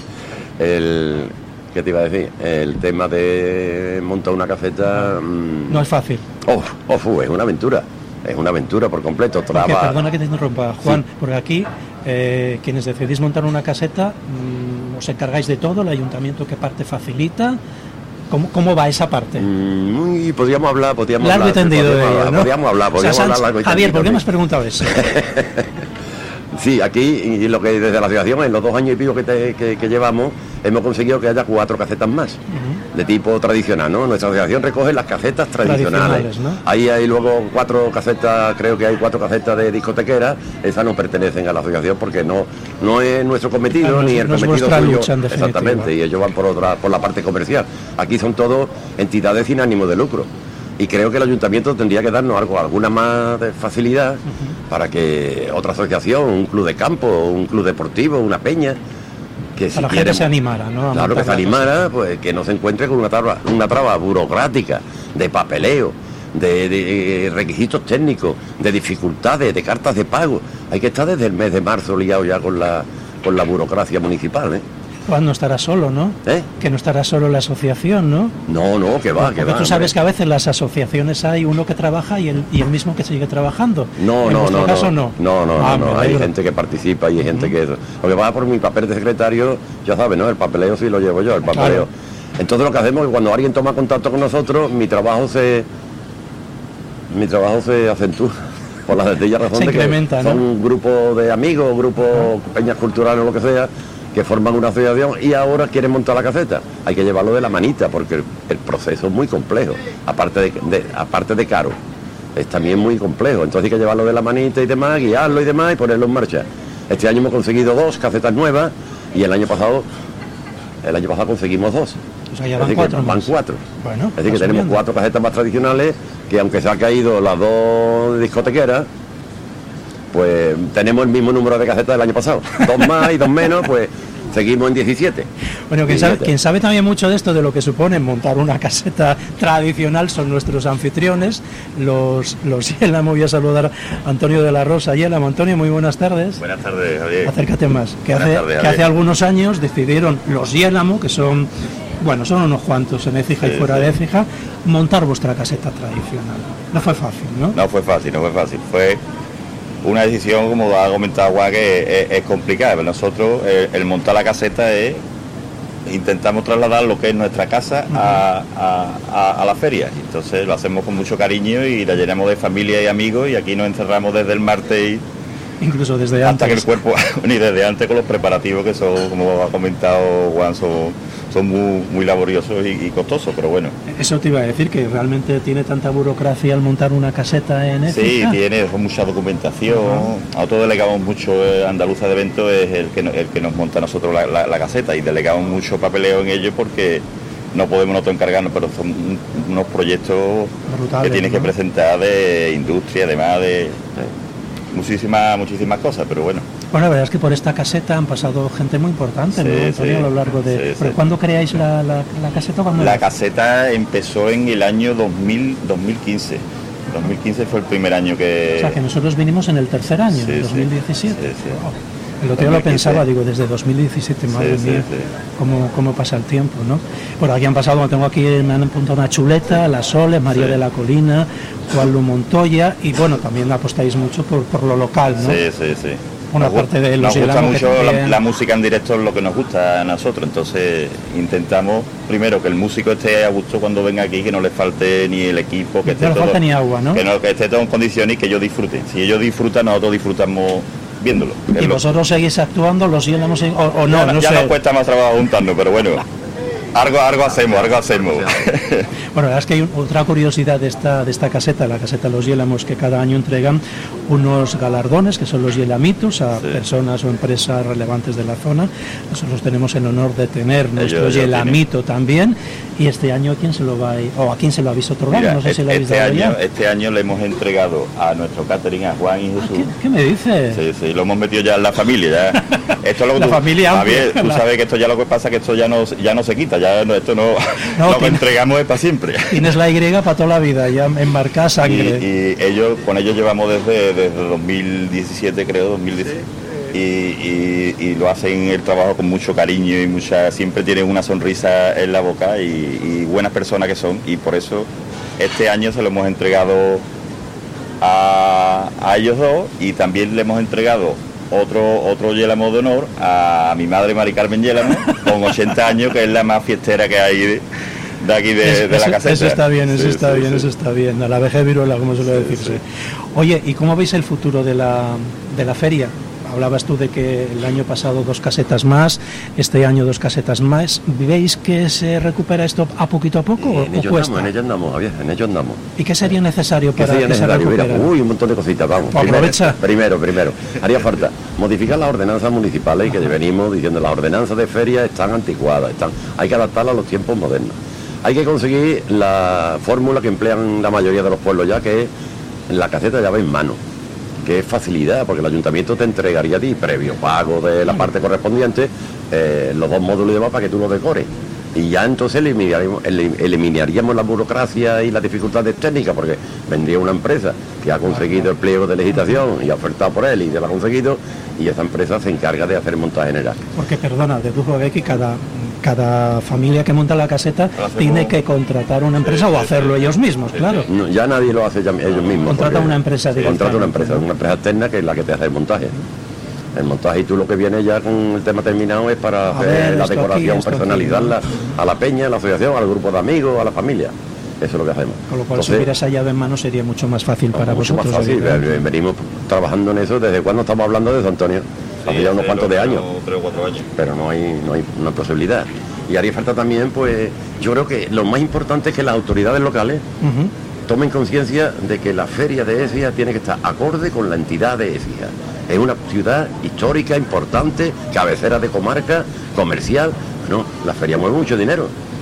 el ¿qué te iba a decir? El tema de montar una caseta mm, No es fácil. uf, uf, es una aventura, es una aventura por completo, Porque, traba. perdona que te interrumpa, Juan, porque aquí eh, quienes decidís montar una caseta, mm, os encargáis de todo, el ayuntamiento qué parte facilita, ¿cómo, cómo va esa parte? Mm, y podríamos hablar, podríamos Largo y hablar, tendido podríamos de ello, hablar, ¿no? podríamos hablar, O sea, podríamos hablar Sánchez- largo y Javier, tendido, ¿por qué me has sí. preguntado eso? Sí, aquí, y lo que desde la asociación, en los dos años y pico que, te- que- que llevamos, hemos conseguido que haya cuatro casetas más, de tipo tradicional, ¿no? Nuestra asociación recoge las casetas tradicionales. Tradicionales, ¿no? Ahí hay luego cuatro casetas, creo que hay cuatro casetas de discotequeras, esas no pertenecen a la asociación porque no, no es nuestro cometido, Claro, no ni es- el no es cometido vuestra suyo. lucha, en definitiva. Exactamente, y ellos van por otra, por la parte comercial. Aquí son todos entidades sin ánimo de lucro. Y creo que el ayuntamiento tendría que darnos algo, alguna más de facilidad para que otra asociación, un club de campo, un club deportivo, una peña, que si Para la gente quieren- se animara, ¿no? A Claro, que montar se la animara, pues que no se encuentre con una traba, una traba burocrática, de papeleo, de, de requisitos técnicos, de dificultades, de cartas de pago. Hay que estar desde el mes de marzo liado ya con la, con la burocracia municipal, ¿eh? Juan no estará solo, ¿no? ¿Eh? Que no estará solo la asociación, ¿no? No, no, que va, que Porque va. tú sabes hombre. que a veces las asociaciones hay uno que trabaja y el, y el mismo que sigue trabajando. No, en no, vuestro no, caso no, no. no, no, Ah, no, me no. Hay alegro. gente que participa y hay gente que... Lo que pasa por mi papel de secretario, ya sabes, ¿no? El papeleo sí lo llevo yo, el papeleo. Claro. Entonces lo que hacemos es que cuando alguien toma contacto con nosotros, mi trabajo se... Mi trabajo se acentúa por la sencilla razón Se de que incrementa, ¿no? son un grupo de amigos, grupos, peñas culturales o lo que sea, que forman una asociación y ahora quieren montar la caseta. Hay que llevarlo de la manita porque el, el proceso es muy complejo, aparte de, de- aparte de caro, es también muy complejo. Entonces hay que llevarlo de la manita y demás, guiarlo y demás y ponerlo en marcha. Este año hemos conseguido dos casetas nuevas y el año pasado, el año pasado conseguimos dos. O sea, ya van Es decir, cuatro que van más. cuatro. Bueno, Es decir, que va tenemos subiendo. cuatro casetas más tradicionales, que aunque se han caído las dos discotequeras, pues tenemos el mismo número de casetas del año pasado. Dos más y dos menos, pues seguimos en diecisiete. Bueno, quien sabe, diecisiete. quien sabe también mucho de esto, de lo que supone montar una caseta tradicional, son nuestros anfitriones, los, los Yélamo. Voy a saludar a Antonio de la Rosa. Yélamo, Antonio, muy buenas tardes. Buenas tardes, Javier. Acércate más. Que, Buenas hace, tardes, que Javier. hace algunos años decidieron los Yélamo, que son, bueno, son unos cuantos en Écija Sí, y fuera sí. de Écija, montar vuestra caseta tradicional. No fue fácil, ¿no? No fue fácil, no fue fácil. Fue una decisión, como ha comentado Juan, que es, es complicada. Pero nosotros, eh, el montar la caseta es, intentamos trasladar lo que es nuestra casa a, a- a- a la feria. Entonces lo hacemos con mucho cariño y la llenamos de familia y amigos, y aquí nos encerramos desde el martes y Incluso desde hasta antes. que el cuerpo, ni desde antes, con los preparativos que son, como ha comentado Juan, son, son muy, muy laboriosos y, y costosos, pero bueno. Eso te iba a decir, que realmente tiene tanta burocracia al montar una caseta en Sí, Écija. tiene mucha documentación. A nosotros delegamos mucho, eh, Andaluza de Eventos es el que, no- el que nos monta a nosotros la, la- la caseta, y delegamos mucho papeleo en ello porque no podemos nosotros encargarnos, pero son un- unos proyectos Brutales, que tienes ¿no? que presentar de industria, además de, de muchísimas, muchísimas cosas, pero bueno. Bueno, la verdad es que por esta caseta han pasado gente muy importante, Sí, ¿no, Antonio, sí. a lo largo de... Sí, ¿Pero sí. cuándo creáis la, la, la caseta? ¿Cuándo La era? caseta empezó en el año dos mil, dos mil quince. dos mil quince fue el primer año que... O sea, que nosotros vinimos en el tercer año, Sí, en sí. dos mil diecisiete. Sí, sí. Wow. El otro día lo dos mil quince. pensaba, digo, desde dos mil diecisiete, madre Sí, sí, mía, sí. Cómo, cómo pasa el tiempo, ¿no? Bueno, aquí han pasado, tengo aquí, me han apuntado una chuleta, La Sole, María Sí. de la Colina, Juan Lu Montoya, y bueno, también apostáis mucho por, por lo local, ¿no? Sí, sí, sí. Una Nos parte gu- de los Nos gusta Yélamo que mucho la, también- la música en directo, es lo que nos gusta a nosotros. Entonces intentamos, primero, que el músico esté a gusto cuando venga aquí, que no le falte ni el equipo, que esté No le todo, falta ni agua, ¿no? que, no, que esté todo en condiciones y que ellos disfruten. Si ellos disfrutan, nosotros disfrutamos viéndolo. Es ¿Y lo- vosotros seguís actuando, los Yélamo segui- o, o no? ya no ya sé. nos cuesta más trabajo juntarnos, pero bueno, algo, algo hacemos, algo hacemos. Bueno, la verdad es que hay un- otra curiosidad de esta, de esta caseta, la caseta Los Yélamos, que cada año entregan unos galardones, que son los Yélamitos, a Sí. personas o empresas relevantes de la zona. Nosotros tenemos el honor de tener nuestro ellos Yélamito también, y este año ¿a quién se lo va a, o a quién se lo habéis otorgado? Mira, no sé si lo habéis este, dado año, ya. este año le hemos entregado a nuestro catering, a Juan y Jesús. ¿Qué, qué me dices? Sí, sí, lo hemos metido ya en la familia. Ya. Esto es lo que La tú, familia Javier, amplia. tú La- sabes que esto ya lo que pasa que esto ya no, ya no se quita, ya no, esto no, No, lo que tiene- entregamos es para siempre. Tienes la Y para toda la vida, ya embarcada Y, sangre. y ellos, con ellos llevamos desde, desde dos mil diecisiete, creo, dos mil diecisiete. Y, y- y lo hacen el trabajo con mucho cariño y mucha, siempre tienen una sonrisa en la boca y, y buenas personas que son, y por eso este año se lo hemos entregado a, a ellos dos, y también le hemos entregado otro otro Yélamo de honor a mi madre Mari Carmen Yélamo, con ochenta años, que es la más fiestera que hay de, de aquí de, Es- de la eso, caseta. eso está bien, eso Sí, está sí, bien, sí. eso está bien. A la vejez viruela, como suele decirse. Oye, ¿y cómo veis el futuro de la, de la feria? Hablabas tú de que el año pasado dos casetas más, este año dos casetas más. ¿Veis que se recupera esto a poquito a poco o, En o ello cuesta? andamos, en ello andamos, Javier, en ello andamos. ¿Y qué sería necesario ¿Qué para sería que se necesario? Mira, recupere? uy, un montón de cositas, vamos. Pues aprovecha. Primero, primero, primero. Haría falta modificar las ordenanzas municipales, que venimos diciendo las ordenanzas de feria están anticuadas, están, hay que adaptarlas a los tiempos modernos. Hay que conseguir la fórmula que emplean la mayoría de los pueblos ya, que es la caseta llave en mano, que es facilidad, porque el ayuntamiento te entregaría a ti, previo pago de la parte correspondiente, eh, los dos módulos y demás para que tú los decores. Y ya entonces eliminaríamos, elim- eliminaríamos la burocracia y las dificultades técnicas, porque vendría una empresa que ha conseguido el pliego de legislación y ha ofertado por él y ya lo ha conseguido, y esa empresa se encarga de hacer el montaje general. Porque, perdona, deduzco que cada, cada familia que monta la caseta hacemos- tiene que contratar una empresa o hacerlo ellos mismos, claro. No, ya nadie lo hace ya ellos mismos. Contrata porque- una empresa Contrata una directamente, empresa, una empresa externa que es la que te hace el montaje. El montaje, y tú lo que vienes ya con el tema terminado es para A hacer ver, la esto aquí, decoración, esto aquí, personalizarla a la peña, a la asociación, al grupo de amigos, a la familia. Eso es lo que hacemos. Con lo cual, Entonces, subir esa llave en mano sería mucho más fácil para mucho más vosotros. fácil. evidentemente. Venimos trabajando en eso desde cuando estamos hablando de eso, Antonio. Hace ya unos cuantos de años. Tres o cuatro años. Pero no hay, no hay una posibilidad. Y haría falta también, pues, yo creo que lo más importante es que las autoridades locales Ujú. tomen conciencia de que la feria de Écija tiene que estar acorde con la entidad de Écija. Es una ciudad histórica, importante, cabecera de comarca, comercial. No, la feria mueve mucho dinero.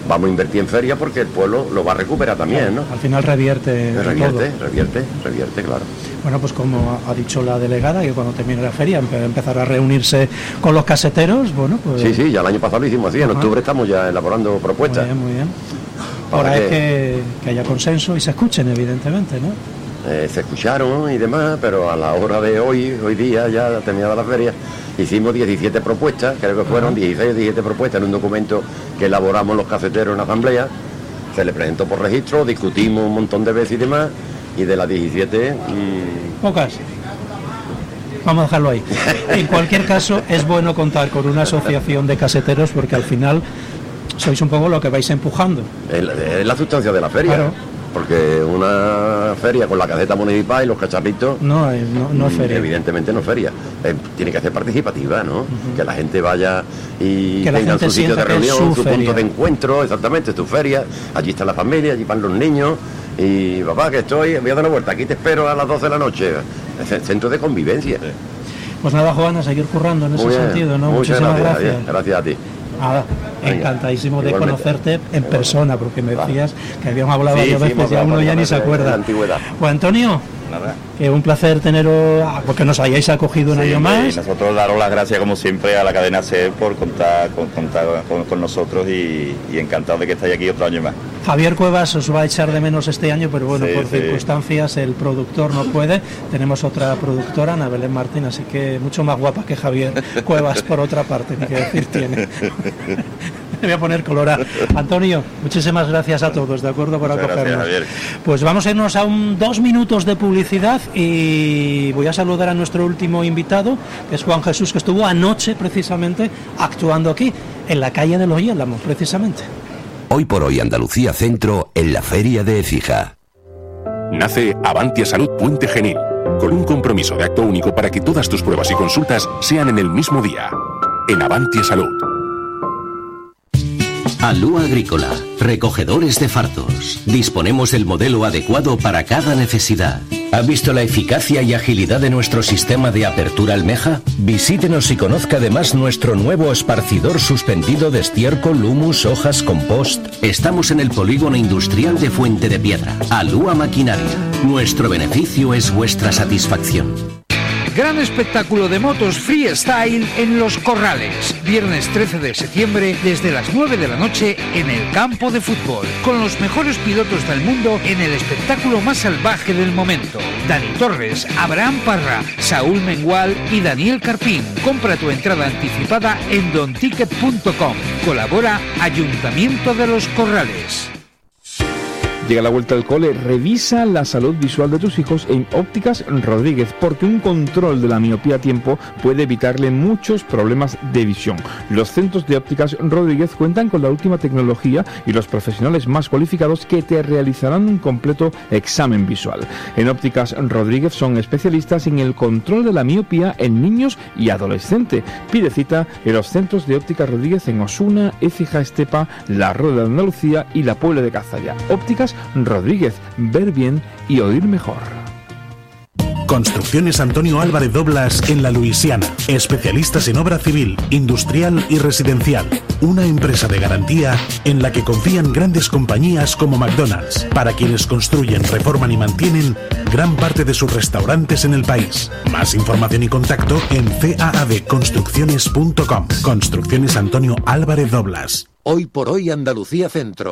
vamos a invertir en feria porque el pueblo lo va a recuperar también, claro, ¿no? Al final revierte Revierte, todo. revierte, revierte, claro. Bueno, pues como ha dicho la delegada, que cuando termine la feria empe- empezar a reunirse con los caseteros, bueno, pues... Sí, sí, ya el año pasado lo hicimos así, en Ajá. octubre estamos ya elaborando propuestas. Muy bien, muy bien. Para Ahora es que- que, que haya consenso y se escuchen, evidentemente, ¿no? Eh, se escucharon y demás, pero a la hora de hoy, hoy día, ya terminada la feria, hicimos diecisiete propuestas, creo que fueron dieciséis o diecisiete propuestas en un documento que elaboramos los caseteros en la asamblea, se le presentó por registro, discutimos un montón de veces y demás, y de las diecisiete... Mmm... Pocas. Vamos a dejarlo ahí. En cualquier caso, es bueno contar con una asociación de caseteros porque al final sois un poco lo que vais empujando. Es la, es la sustancia de la feria. Claro. Porque una feria con la caseta municipal y los cacharritos... No, es- no, no es feria. Evidentemente no es feria. Eh, tiene que ser participativa, ¿no? Uh-huh. Que la gente vaya y Que la tenga gente su sitio de sienta que es reunión, su su, feria. punto de encuentro, exactamente, es tu feria. Allí está la familia, allí van los niños. Y papá, que estoy, voy a dar una vuelta, aquí te espero a las doce de la noche. Es el centro de convivencia. Pues nada, Juan, a seguir currando en ese Muy bien. sentido, ¿no? Muchas Muchísimas gracias. gracias. Javier. Gracias a ti. Nada, Venga, encantadísimo de igualmente. conocerte en persona, porque me decías que habíamos hablado Sí, varias sí, veces, hemos ya hablado uno ya varias ni se veces de acuerda. la antigüedad. Pues Antonio, Nada. que un placer teneros, ah, porque nos hayáis acogido un Sí, año hombre, más. Y nosotros daros las gracias como siempre a la cadena SER por contar con, contar con, con nosotros y, y encantado de que estáis aquí otro año más. Javier Cuevas os va a echar de menos este año, pero bueno, Sí, por sí. circunstancias el productor no puede. Tenemos otra productora, Ana Belén Martín, así que mucho más guapa que Javier Cuevas, por otra parte, ni que decir tiene. Me voy a poner colorado. Antonio, muchísimas gracias a todos, ¿de acuerdo? Por Muchas gracias, acogernos. Javier. Pues vamos a irnos a un dos minutos de publicidad y voy a saludar a nuestro último invitado, que es Juan Jesús, que estuvo anoche precisamente actuando aquí, en la calle de los Hiélamos, precisamente. Hoy por hoy Andalucía Centro en la Feria de Écija. Nace Avantia Salud Puente Genil, con un compromiso de acto único para que todas tus pruebas y consultas sean en el mismo día. En Avantia Salud. Alúa Agrícola, recogedores de fardos. Disponemos del modelo adecuado para cada necesidad. ¿Ha visto la eficacia y agilidad de nuestro sistema de apertura almeja? Visítenos y conozca además nuestro nuevo esparcidor suspendido de estiércol, humus, hojas, compost. Estamos en el polígono industrial de Fuente de Piedra. Alúa Maquinaria. Nuestro beneficio es vuestra satisfacción. Gran espectáculo de motos freestyle en Los Corrales. Viernes trece de septiembre desde las nueve de la noche en el campo de fútbol. Con los mejores pilotos del mundo en el espectáculo más salvaje del momento. Dani Torres, Abraham Parra, Saúl Mengual y Daniel Carpín. Compra tu entrada anticipada en donticket punto com. Colabora Ayuntamiento de Los Corrales. Llega la vuelta al cole, revisa la salud visual de tus hijos en Ópticas Rodríguez, porque un control de la miopía a tiempo puede evitarle muchos problemas de visión. Los centros de Ópticas Rodríguez cuentan con la última tecnología y los profesionales más cualificados que te realizarán un completo examen visual. En Ópticas Rodríguez son especialistas en el control de la miopía en niños y adolescentes. Pide cita en los centros de Ópticas Rodríguez en Osuna, Écija, Estepa, La Rueda de Andalucía y La Puebla de Cazalla. Ópticas Rodríguez, ver bien y oír mejor. Construcciones Antonio Álvarez Doblas en La Luisiana. Especialistas en obra civil, industrial y residencial. Una empresa de garantía en la que confían grandes compañías como McDonald's, para quienes construyen, reforman y mantienen gran parte de sus restaurantes en el país. Más información y contacto en c a a d construcciones punto com. Construcciones Antonio Álvarez Doblas. Hoy por hoy Andalucía Centro.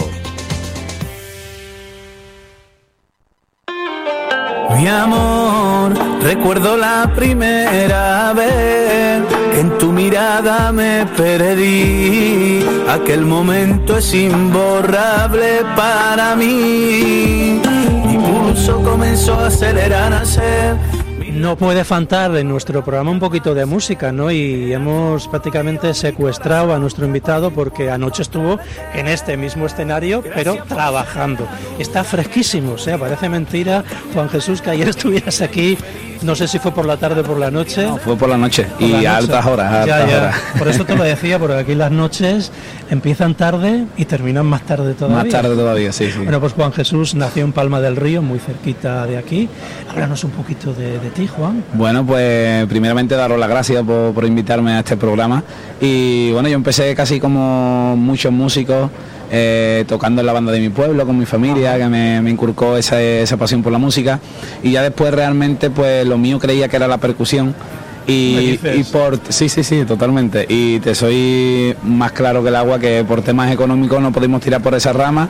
Mi amor, recuerdo la primera vez que en tu mirada me perdí. Aquel momento es imborrable para mí. Mi pulso comenzó a acelerar, a ser. No puede faltar en nuestro programa un poquito de música, ¿no? Y hemos prácticamente secuestrado a nuestro invitado porque anoche estuvo en este mismo escenario, pero trabajando. Está fresquísimo, o sea, parece mentira, Juan Jesús, que ayer estuvieras aquí. No sé si fue por la tarde o por la noche. No, fue por la noche por y la noche. a altas horas. A ya, altas ya. horas. Por eso te lo decía, porque aquí las noches empiezan tarde y terminan más tarde todavía. Más tarde todavía, sí, sí. Bueno, pues Juan Jesús nació en Palma del Río, muy cerquita de aquí. Háblanos un poquito de, de ti, Juan. Bueno, pues primeramente daros las gracias por, por invitarme a este programa. Y bueno, yo empecé casi como muchos músicos eh, tocando en la banda de mi pueblo con mi familia, que me, me inculcó esa, esa pasión por la música, y ya después realmente pues lo mío creía que era la percusión. Y, y por sí, sí, sí, totalmente. Y te soy más claro que el agua que por temas económicos no pudimos tirar por esa rama.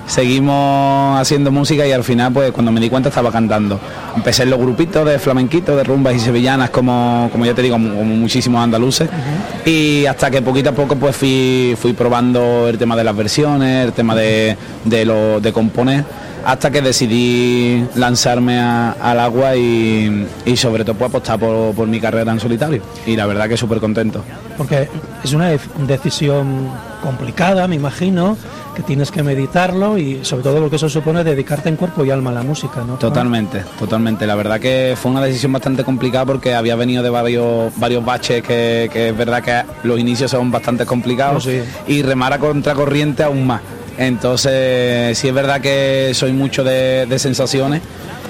Seguimos haciendo música y al final, pues cuando me di cuenta estaba cantando. Empecé en los grupitos de flamenquitos, de rumbas y sevillanas, como, como ya te digo, como, como muchísimos andaluces. Uh-huh. Y hasta que poquito a poco pues fui, fui probando el tema de las versiones, el tema de, de, lo, de componer, hasta que decidí lanzarme a, al agua y, y sobre todo pues, apostar por, por mi carrera en solitario. Y la verdad que súper contento. Porque es una decisión complicada, me imagino, que tienes que meditarlo y sobre todo porque eso supone dedicarte en cuerpo y alma a la música, ¿no? Totalmente, totalmente. La verdad que fue una decisión bastante complicada porque había venido de varios varios baches que, que es verdad que los inicios son bastante complicados, oh, sí. Y remar a contracorriente aún más. Entonces sí es verdad que soy mucho de, de sensaciones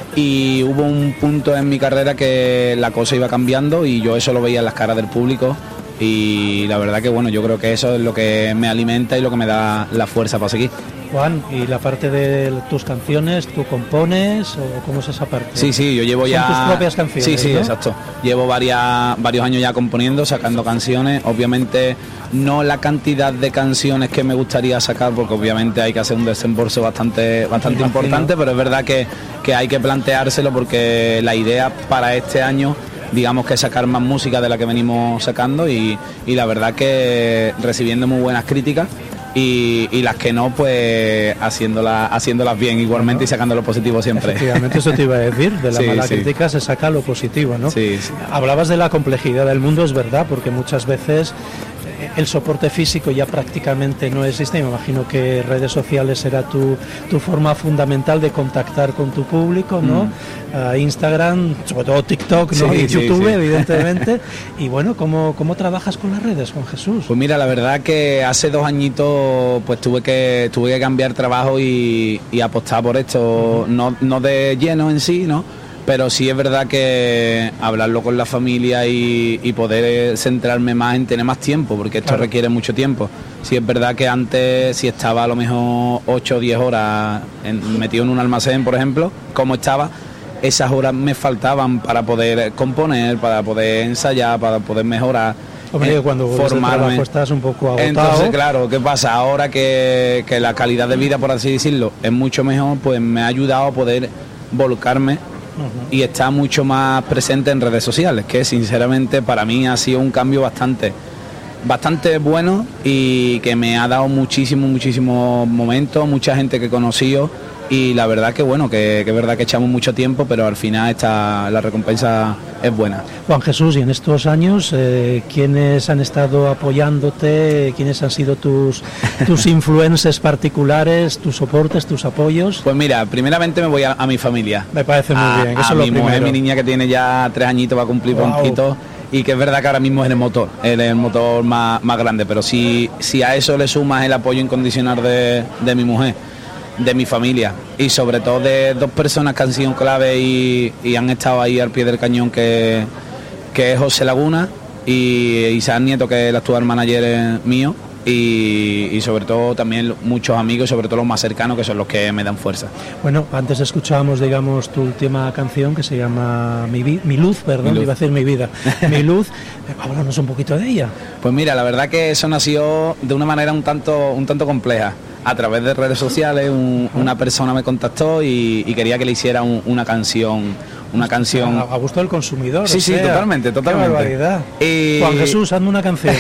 y hubo un punto en mi carrera que la cosa iba cambiando y yo eso lo veía en las caras del público. Y la verdad que bueno, yo creo que eso es lo que me alimenta y lo que me da la fuerza para seguir. Juan, ¿y la parte de tus canciones, tú compones o cómo es esa parte? Sí, sí, yo llevo ya... ¿Son tus propias canciones? Sí, sí, ¿no? Exacto. Llevo varias, varios años ya componiendo, sacando canciones. Obviamente no la cantidad de canciones que me gustaría sacar, porque obviamente hay que hacer un desembolso bastante, bastante importante, pero es verdad que, que hay que planteárselo porque la idea para este año, digamos que sacar más música de la que venimos sacando y, y la verdad que recibiendo muy buenas críticas y, y las que no, pues haciéndolas haciéndolas bien igualmente, bueno, y sacando lo positivo siempre. Efectivamente, eso te iba a decir, de la sí, mala sí. crítica se saca lo positivo, ¿no? Sí, sí. Hablabas de la complejidad del mundo, es verdad, porque muchas veces el soporte físico ya prácticamente no existe. Me imagino que redes sociales será tu, tu forma fundamental de contactar con tu público, ¿no? Mm. Uh, Instagram, sobre todo TikTok, ¿no? Sí, y YouTube, sí, sí. evidentemente. Y bueno, ¿cómo, ¿cómo trabajas con las redes, Juan Jesús? Pues mira, la verdad que hace dos añitos pues tuve que tuve que cambiar trabajo y, y apostar por esto, uh-huh. no, no de lleno en sí, ¿no? Pero sí es verdad que hablarlo con la familia y, y poder centrarme más en tener más tiempo, porque esto claro. requiere mucho tiempo. Sí es verdad que antes, si estaba a lo mejor ocho o diez horas en, metido en un almacén, por ejemplo, como estaba, esas horas me faltaban para poder componer, para poder ensayar, para poder mejorar. Hombre, eh, cuando formarme estás un poco agotado. Entonces, claro, ¿qué pasa? Ahora que, que la calidad de vida, por así decirlo, es mucho mejor, pues me ha ayudado a poder volcarme uh-huh. y está mucho más presente en redes sociales, que sinceramente para mí ha sido un cambio bastante bastante bueno y que me ha dado muchísimos, muchísimos momentos, mucha gente que he conocido y la verdad que bueno, que, que es verdad que echamos mucho tiempo, pero al final esta, la recompensa es buena. Juan Jesús, y en estos años, eh, ¿quiénes han estado apoyándote? ¿Quiénes han sido tus, tus influencers particulares, tus soportes, tus apoyos? Pues mira, primeramente me voy a, a mi familia. Me parece muy a, bien, eso a es lo mi primero. mujer, mi niña que tiene ya tres añitos, va a cumplir wow. poquito. Y que es verdad que ahora mismo es el motor, es el motor más, más grande, pero si, si a eso le sumas el apoyo incondicional de, de mi mujer, de mi familia y sobre todo de dos personas que han sido clave y, y han estado ahí al pie del cañón, que, que es José Laguna y Isaac Nieto, que es el actual manager mío, y, y sobre todo también muchos amigos, sobre todo los más cercanos, que son los que me dan fuerza. Bueno, antes escuchábamos, digamos, tu última canción que se llama Mi, Vi- Mi Luz, perdón, mi luz. iba a decir Mi Vida, Mi Luz. Háblanos un poquito de ella. Pues mira, la verdad que eso nació de una manera un tanto, un tanto compleja. A través de redes sociales un, una persona me contactó y, y quería que le hiciera un, una canción, una canción a, a gusto del consumidor. Sí, o sí, sea, totalmente, totalmente. Qué barbaridad. Y... Juan Jesús, hazme una canción.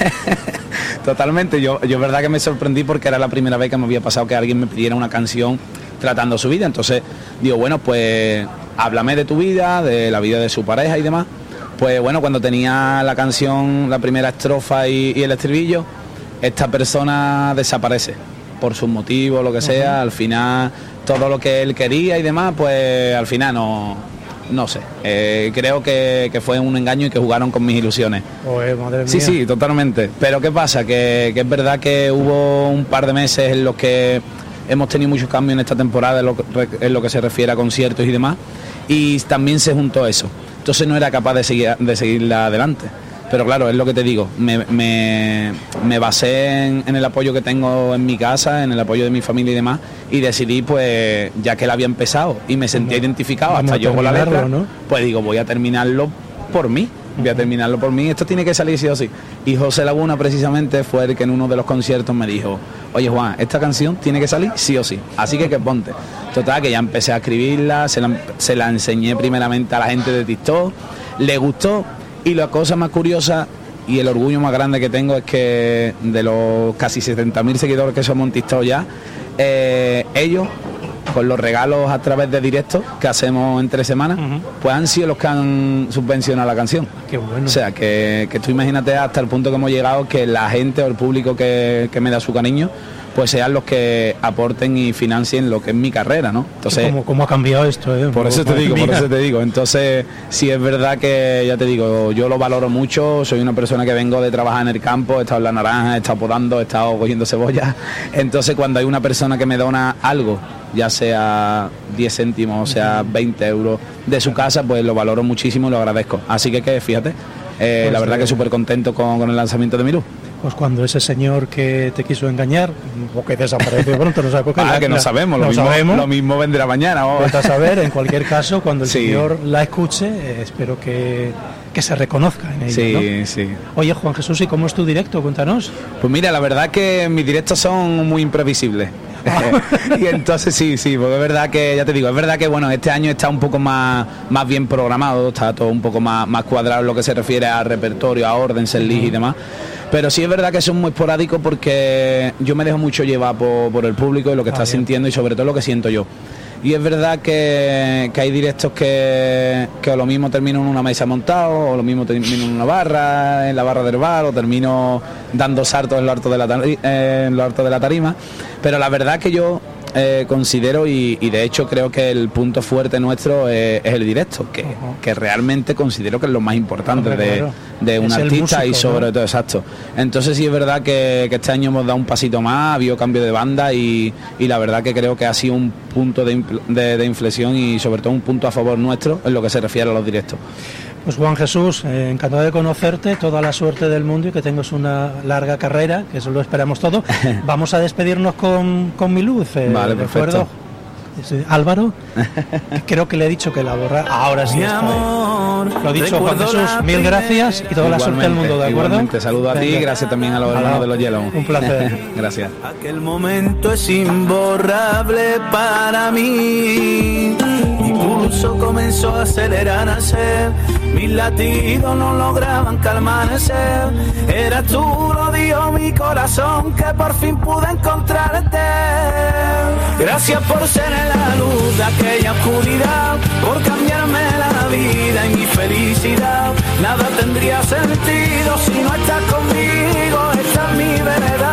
Totalmente, yo, yo verdad que me sorprendí porque era la primera vez que me había pasado que alguien me pidiera una canción tratando su vida. Entonces digo, bueno, pues háblame de tu vida, de la vida de su pareja y demás. Pues bueno, cuando tenía la canción, la primera estrofa y, y el estribillo, esta persona desaparece por sus motivos, lo que sea. Uh-huh. Al final todo lo que él quería y demás, pues al final no, no sé, eh, creo que, que fue un engaño y que jugaron con mis ilusiones. Oye, madre mía. Sí, sí, totalmente. Pero ¿qué pasa? Que, que es verdad que hubo un par de meses en los que hemos tenido muchos cambios en esta temporada en lo, en lo que se refiere a conciertos y demás, y también se juntó eso. Entonces no era capaz de seguir, de seguirla adelante. Pero claro, es lo que te digo, me, me, me basé en, en el apoyo que tengo en mi casa, en el apoyo de mi familia y demás, y decidí, pues, ya que él había empezado y me sentía identificado hasta yo con la letra, ¿no? Pues digo, voy a terminarlo por mí, voy a terminarlo por mí, esto tiene que salir sí o sí. Y José Laguna precisamente fue el que en uno de los conciertos me dijo, oye Juan, esta canción tiene que salir sí o sí, así que que ponte. Total, que ya empecé a escribirla, se la, se la enseñé primeramente a la gente de TikTok, le gustó. Y la cosa más curiosa y el orgullo más grande que tengo es que de los casi setenta mil seguidores que somos en TikTok ya, eh, ellos, con los regalos a través de directos que hacemos entre semanas, uh-huh. pues han sido los que han subvencionado la canción. Qué bueno. O sea, que, que tú imagínate hasta el punto que hemos llegado, que la gente o el público que, que me da su cariño, pues sean los que aporten y financien lo que es mi carrera, ¿no? Entonces, ¿Cómo, cómo ha cambiado esto? Eh? Por eso te digo, por eso te digo. Entonces, sí es verdad que, ya te digo, yo lo valoro mucho, soy una persona que vengo de trabajar en el campo, he estado en la naranja, he estado podando, he estado cogiendo cebolla. Entonces, cuando hay una persona que me dona algo, ya sea diez céntimos, o sea veinte euros de su casa, pues lo valoro muchísimo y lo agradezco. Así que, que fíjate, eh, pues la verdad que súper contento con, con el lanzamiento de Mi Luz. Pues cuando ese señor que te quiso engañar o que desapareció pronto, no sabe ah, que no sabemos, lo, no mismo, sabemos. Lo mismo vendrá mañana. ¿O? Pues a saber, en cualquier caso, cuando el sí. señor la escuche, eh, espero que, que se reconozca en ella. Sí, ¿no? sí. Oye, Juan Jesús, ¿y cómo es tu directo? Cuéntanos. Pues mira, la verdad que mis directos son muy imprevisibles. Y entonces sí, sí, porque es verdad que, ya te digo, es verdad que bueno, este año está un poco más, más bien programado, está todo un poco más, más cuadrado en lo que se refiere a repertorio, a orden, set list y demás. Pero sí es verdad que son muy esporádicos porque yo me dejo mucho llevar por, por el público y lo que ah, está bien. sintiendo y sobre todo lo que siento yo. Y es verdad que, que hay directos que, que o lo mismo termino en una mesa montado, o lo mismo termino en una barra, en la barra del bar, o termino dando saltos en lo alto de la, tari- eh, en lo alto de la tarima. Pero la verdad que yo eh, considero, y, y de hecho creo que el punto fuerte nuestro es, es el directo, que, uh-huh. que realmente considero que es lo más importante Hombre, de, claro. de un es artista músico, y sobre ¿no? todo, exacto. Entonces sí es verdad que, que este año hemos dado un pasito más, ha habido cambio de banda y, y la verdad que creo que ha sido un punto de, de, de inflexión y sobre todo un punto a favor nuestro en lo que se refiere a los directos. Pues Juan Jesús, eh, encantado de conocerte, toda la suerte del mundo y que tengas una larga carrera, que eso lo esperamos todo. Vamos a despedirnos con, con Mi Luz, eh, vale, perfecto. Álvaro, creo que le he dicho que la borra. Ahora sí está ahí. Lo dicho, Juan Jesús, mil gracias y toda la suerte del mundo, ¿de acuerdo? Igualmente, saludo a ti y gracias también a los hermanos de los Yellow. Un placer. Gracias. Aquel momento es imborrable para mí. Mi pulso comenzó a acelerar, a ser. Mis latidos no lograban calmarse. Eras tú, lo dijo mi corazón, que por fin pude encontrarte. Gracias por ser la luz de aquella oscuridad, por cambiarme la vida y mi felicidad. Nada tendría sentido si no estás conmigo, esta es mi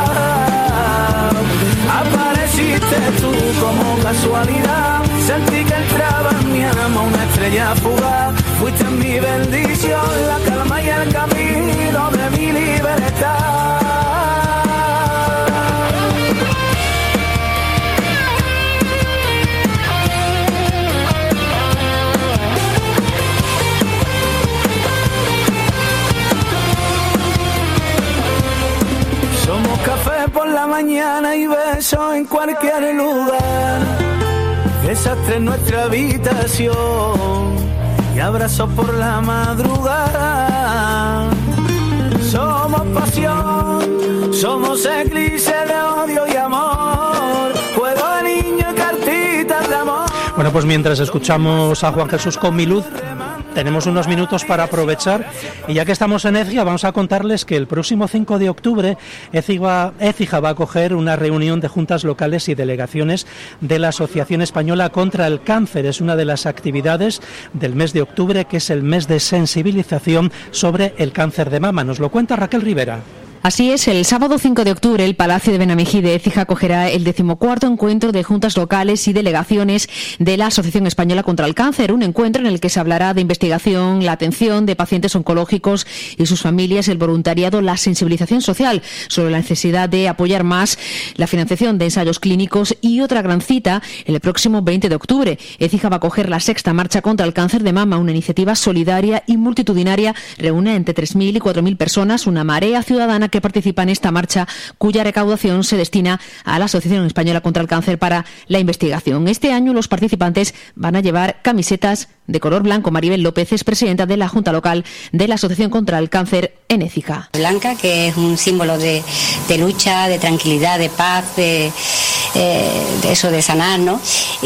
verdad. Apareciste tú como casualidad, sentí que entraba en mi alma una estrella fugaz. Fuiste mi bendición, la calma y el camino de mi libertad. Somos café por la mañana y besos en cualquier lugar. Desastre en nuestra habitación y abrazos por la madrugada. Somos pasión, somos eclipse de odio y amor. Juego de niño y cartitas de amor. Bueno, pues mientras escuchamos a Juan Jesús con Mi Luz, tenemos unos minutos para aprovechar y ya que estamos en Écija vamos a contarles que el próximo cinco de octubre Écija, Écija va a acoger una reunión de juntas locales y delegaciones de la Asociación Española contra el Cáncer. Es una de las actividades del mes de octubre, que es el mes de sensibilización sobre el cáncer de mama. Nos lo cuenta Raquel Rivera. Así es, el sábado cinco de octubre el Palacio de Benamiji de Écija acogerá el decimocuarto encuentro de juntas locales y delegaciones de la Asociación Española contra el Cáncer, un encuentro en el que se hablará de investigación, la atención de pacientes oncológicos y sus familias, el voluntariado, la sensibilización social sobre la necesidad de apoyar más la financiación de ensayos clínicos y otra gran cita el próximo veinte de octubre. Écija va a acoger la sexta marcha contra el cáncer de mama, una iniciativa solidaria y multitudinaria, reúne entre tres mil y cuatro mil personas, una marea ciudadana que participa en esta marcha, cuya recaudación se destina a la Asociación Española contra el Cáncer para la investigación. Este año los participantes van a llevar camisetas de color blanco. Maribel López es presidenta de la Junta Local de la Asociación contra el Cáncer en Écija. Blanca, que es un símbolo de, de lucha, de tranquilidad, de paz, de, eh, de eso, de sanar, ¿no?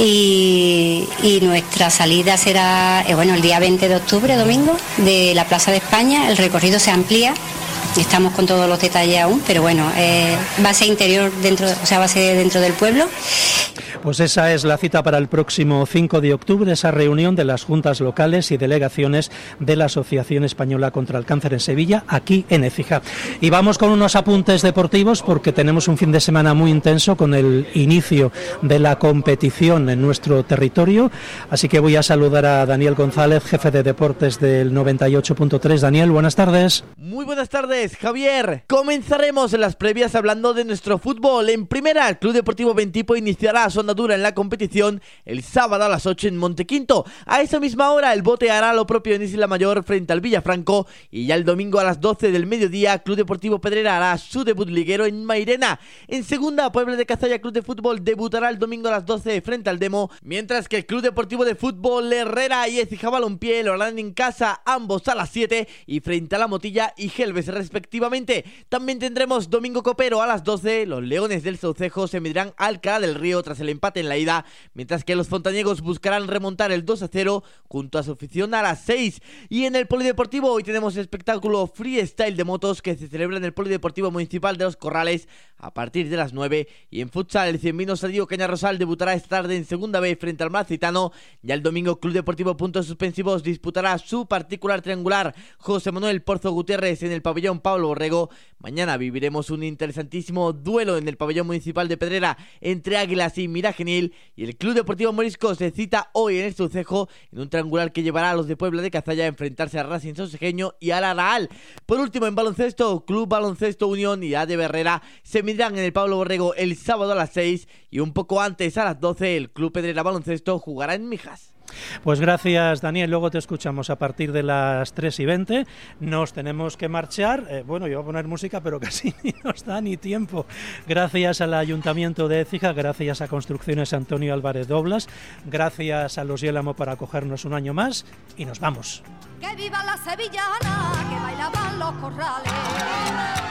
Y, y nuestra salida será, eh, bueno, el día veinte de octubre, domingo, de la Plaza de España. El recorrido se amplía. Estamos con todos los detalles aún, pero bueno, eh, va a ser interior dentro, o sea, va a ser dentro del pueblo. Pues esa es la cita para el próximo cinco de octubre, esa reunión de las juntas locales y delegaciones de la Asociación Española contra el Cáncer en Sevilla, aquí en Écija. Y vamos con unos apuntes deportivos porque tenemos un fin de semana muy intenso con el inicio de la competición en nuestro territorio, así que voy a saludar a Daniel González, jefe de deportes del noventa y ocho punto tres. Daniel, buenas tardes. Muy buenas tardes, Javier. Comenzaremos en las previas hablando de nuestro fútbol. En primera, el Club Deportivo Ventipo iniciará su andadura en la competición el sábado a las ocho en Montequinto. A esa misma hora, el Bote hará lo propio en Isla Mayor frente al Villafranco, y ya el domingo a las doce del mediodía, Club Deportivo Pedrera hará su debut liguero en Mairena. En segunda, Puebla de Cazalla Club de Fútbol debutará el domingo a las doce frente al Demo, mientras que el Club Deportivo de Fútbol Herrera y Écija Balompié lo harán en casa, ambos a las siete, y frente a La Motilla y Gelbes respectivamente. También tendremos domingo copero a las doce. Los Leones del Saucejo se medirán a Alcalá del Río tras el empate en la ida, mientras que los fontaniegos buscarán remontar el dos a cero junto a su afición a las seis. Y en el Polideportivo hoy tenemos espectáculo freestyle de motos que se celebra en el Polideportivo Municipal de Los Corrales a partir de las nueve. Y en futsal, el cienvino Sadio Cañarrosal debutará esta tarde en segunda B frente al Malcitano. Ya el domingo, Club Deportivo Puntos Suspensivos disputará su particular triangular José Manuel Porzo Gutiérrez en el pabellón Pablo Borrego. Mañana viviremos un interesantísimo duelo en el pabellón municipal de Pedrera entre Águilas y Miragenil, y el Club Deportivo Morisco se cita hoy en el Sucejo en un triangular que llevará a los de Puebla de Cazalla a enfrentarse a Racing Saucejeño y al Araal. Por último, en baloncesto, Club Baloncesto Unión y A D Berrera se medirán en el Pablo Borrego el sábado a las seis, y un poco antes, a las doce, el Club Pedrera Baloncesto jugará en Mijas. Pues gracias, Daniel. Luego te escuchamos a partir de las tres y veinte. Nos tenemos que marchar. Eh, bueno, yo voy a poner música, pero casi ni nos da ni tiempo. Gracias al Ayuntamiento de Écija, gracias a Construcciones Antonio Álvarez Doblas, gracias a Los Yélamo por acogernos un año más, y nos vamos. Que viva la sevillana, que bailaban los corrales.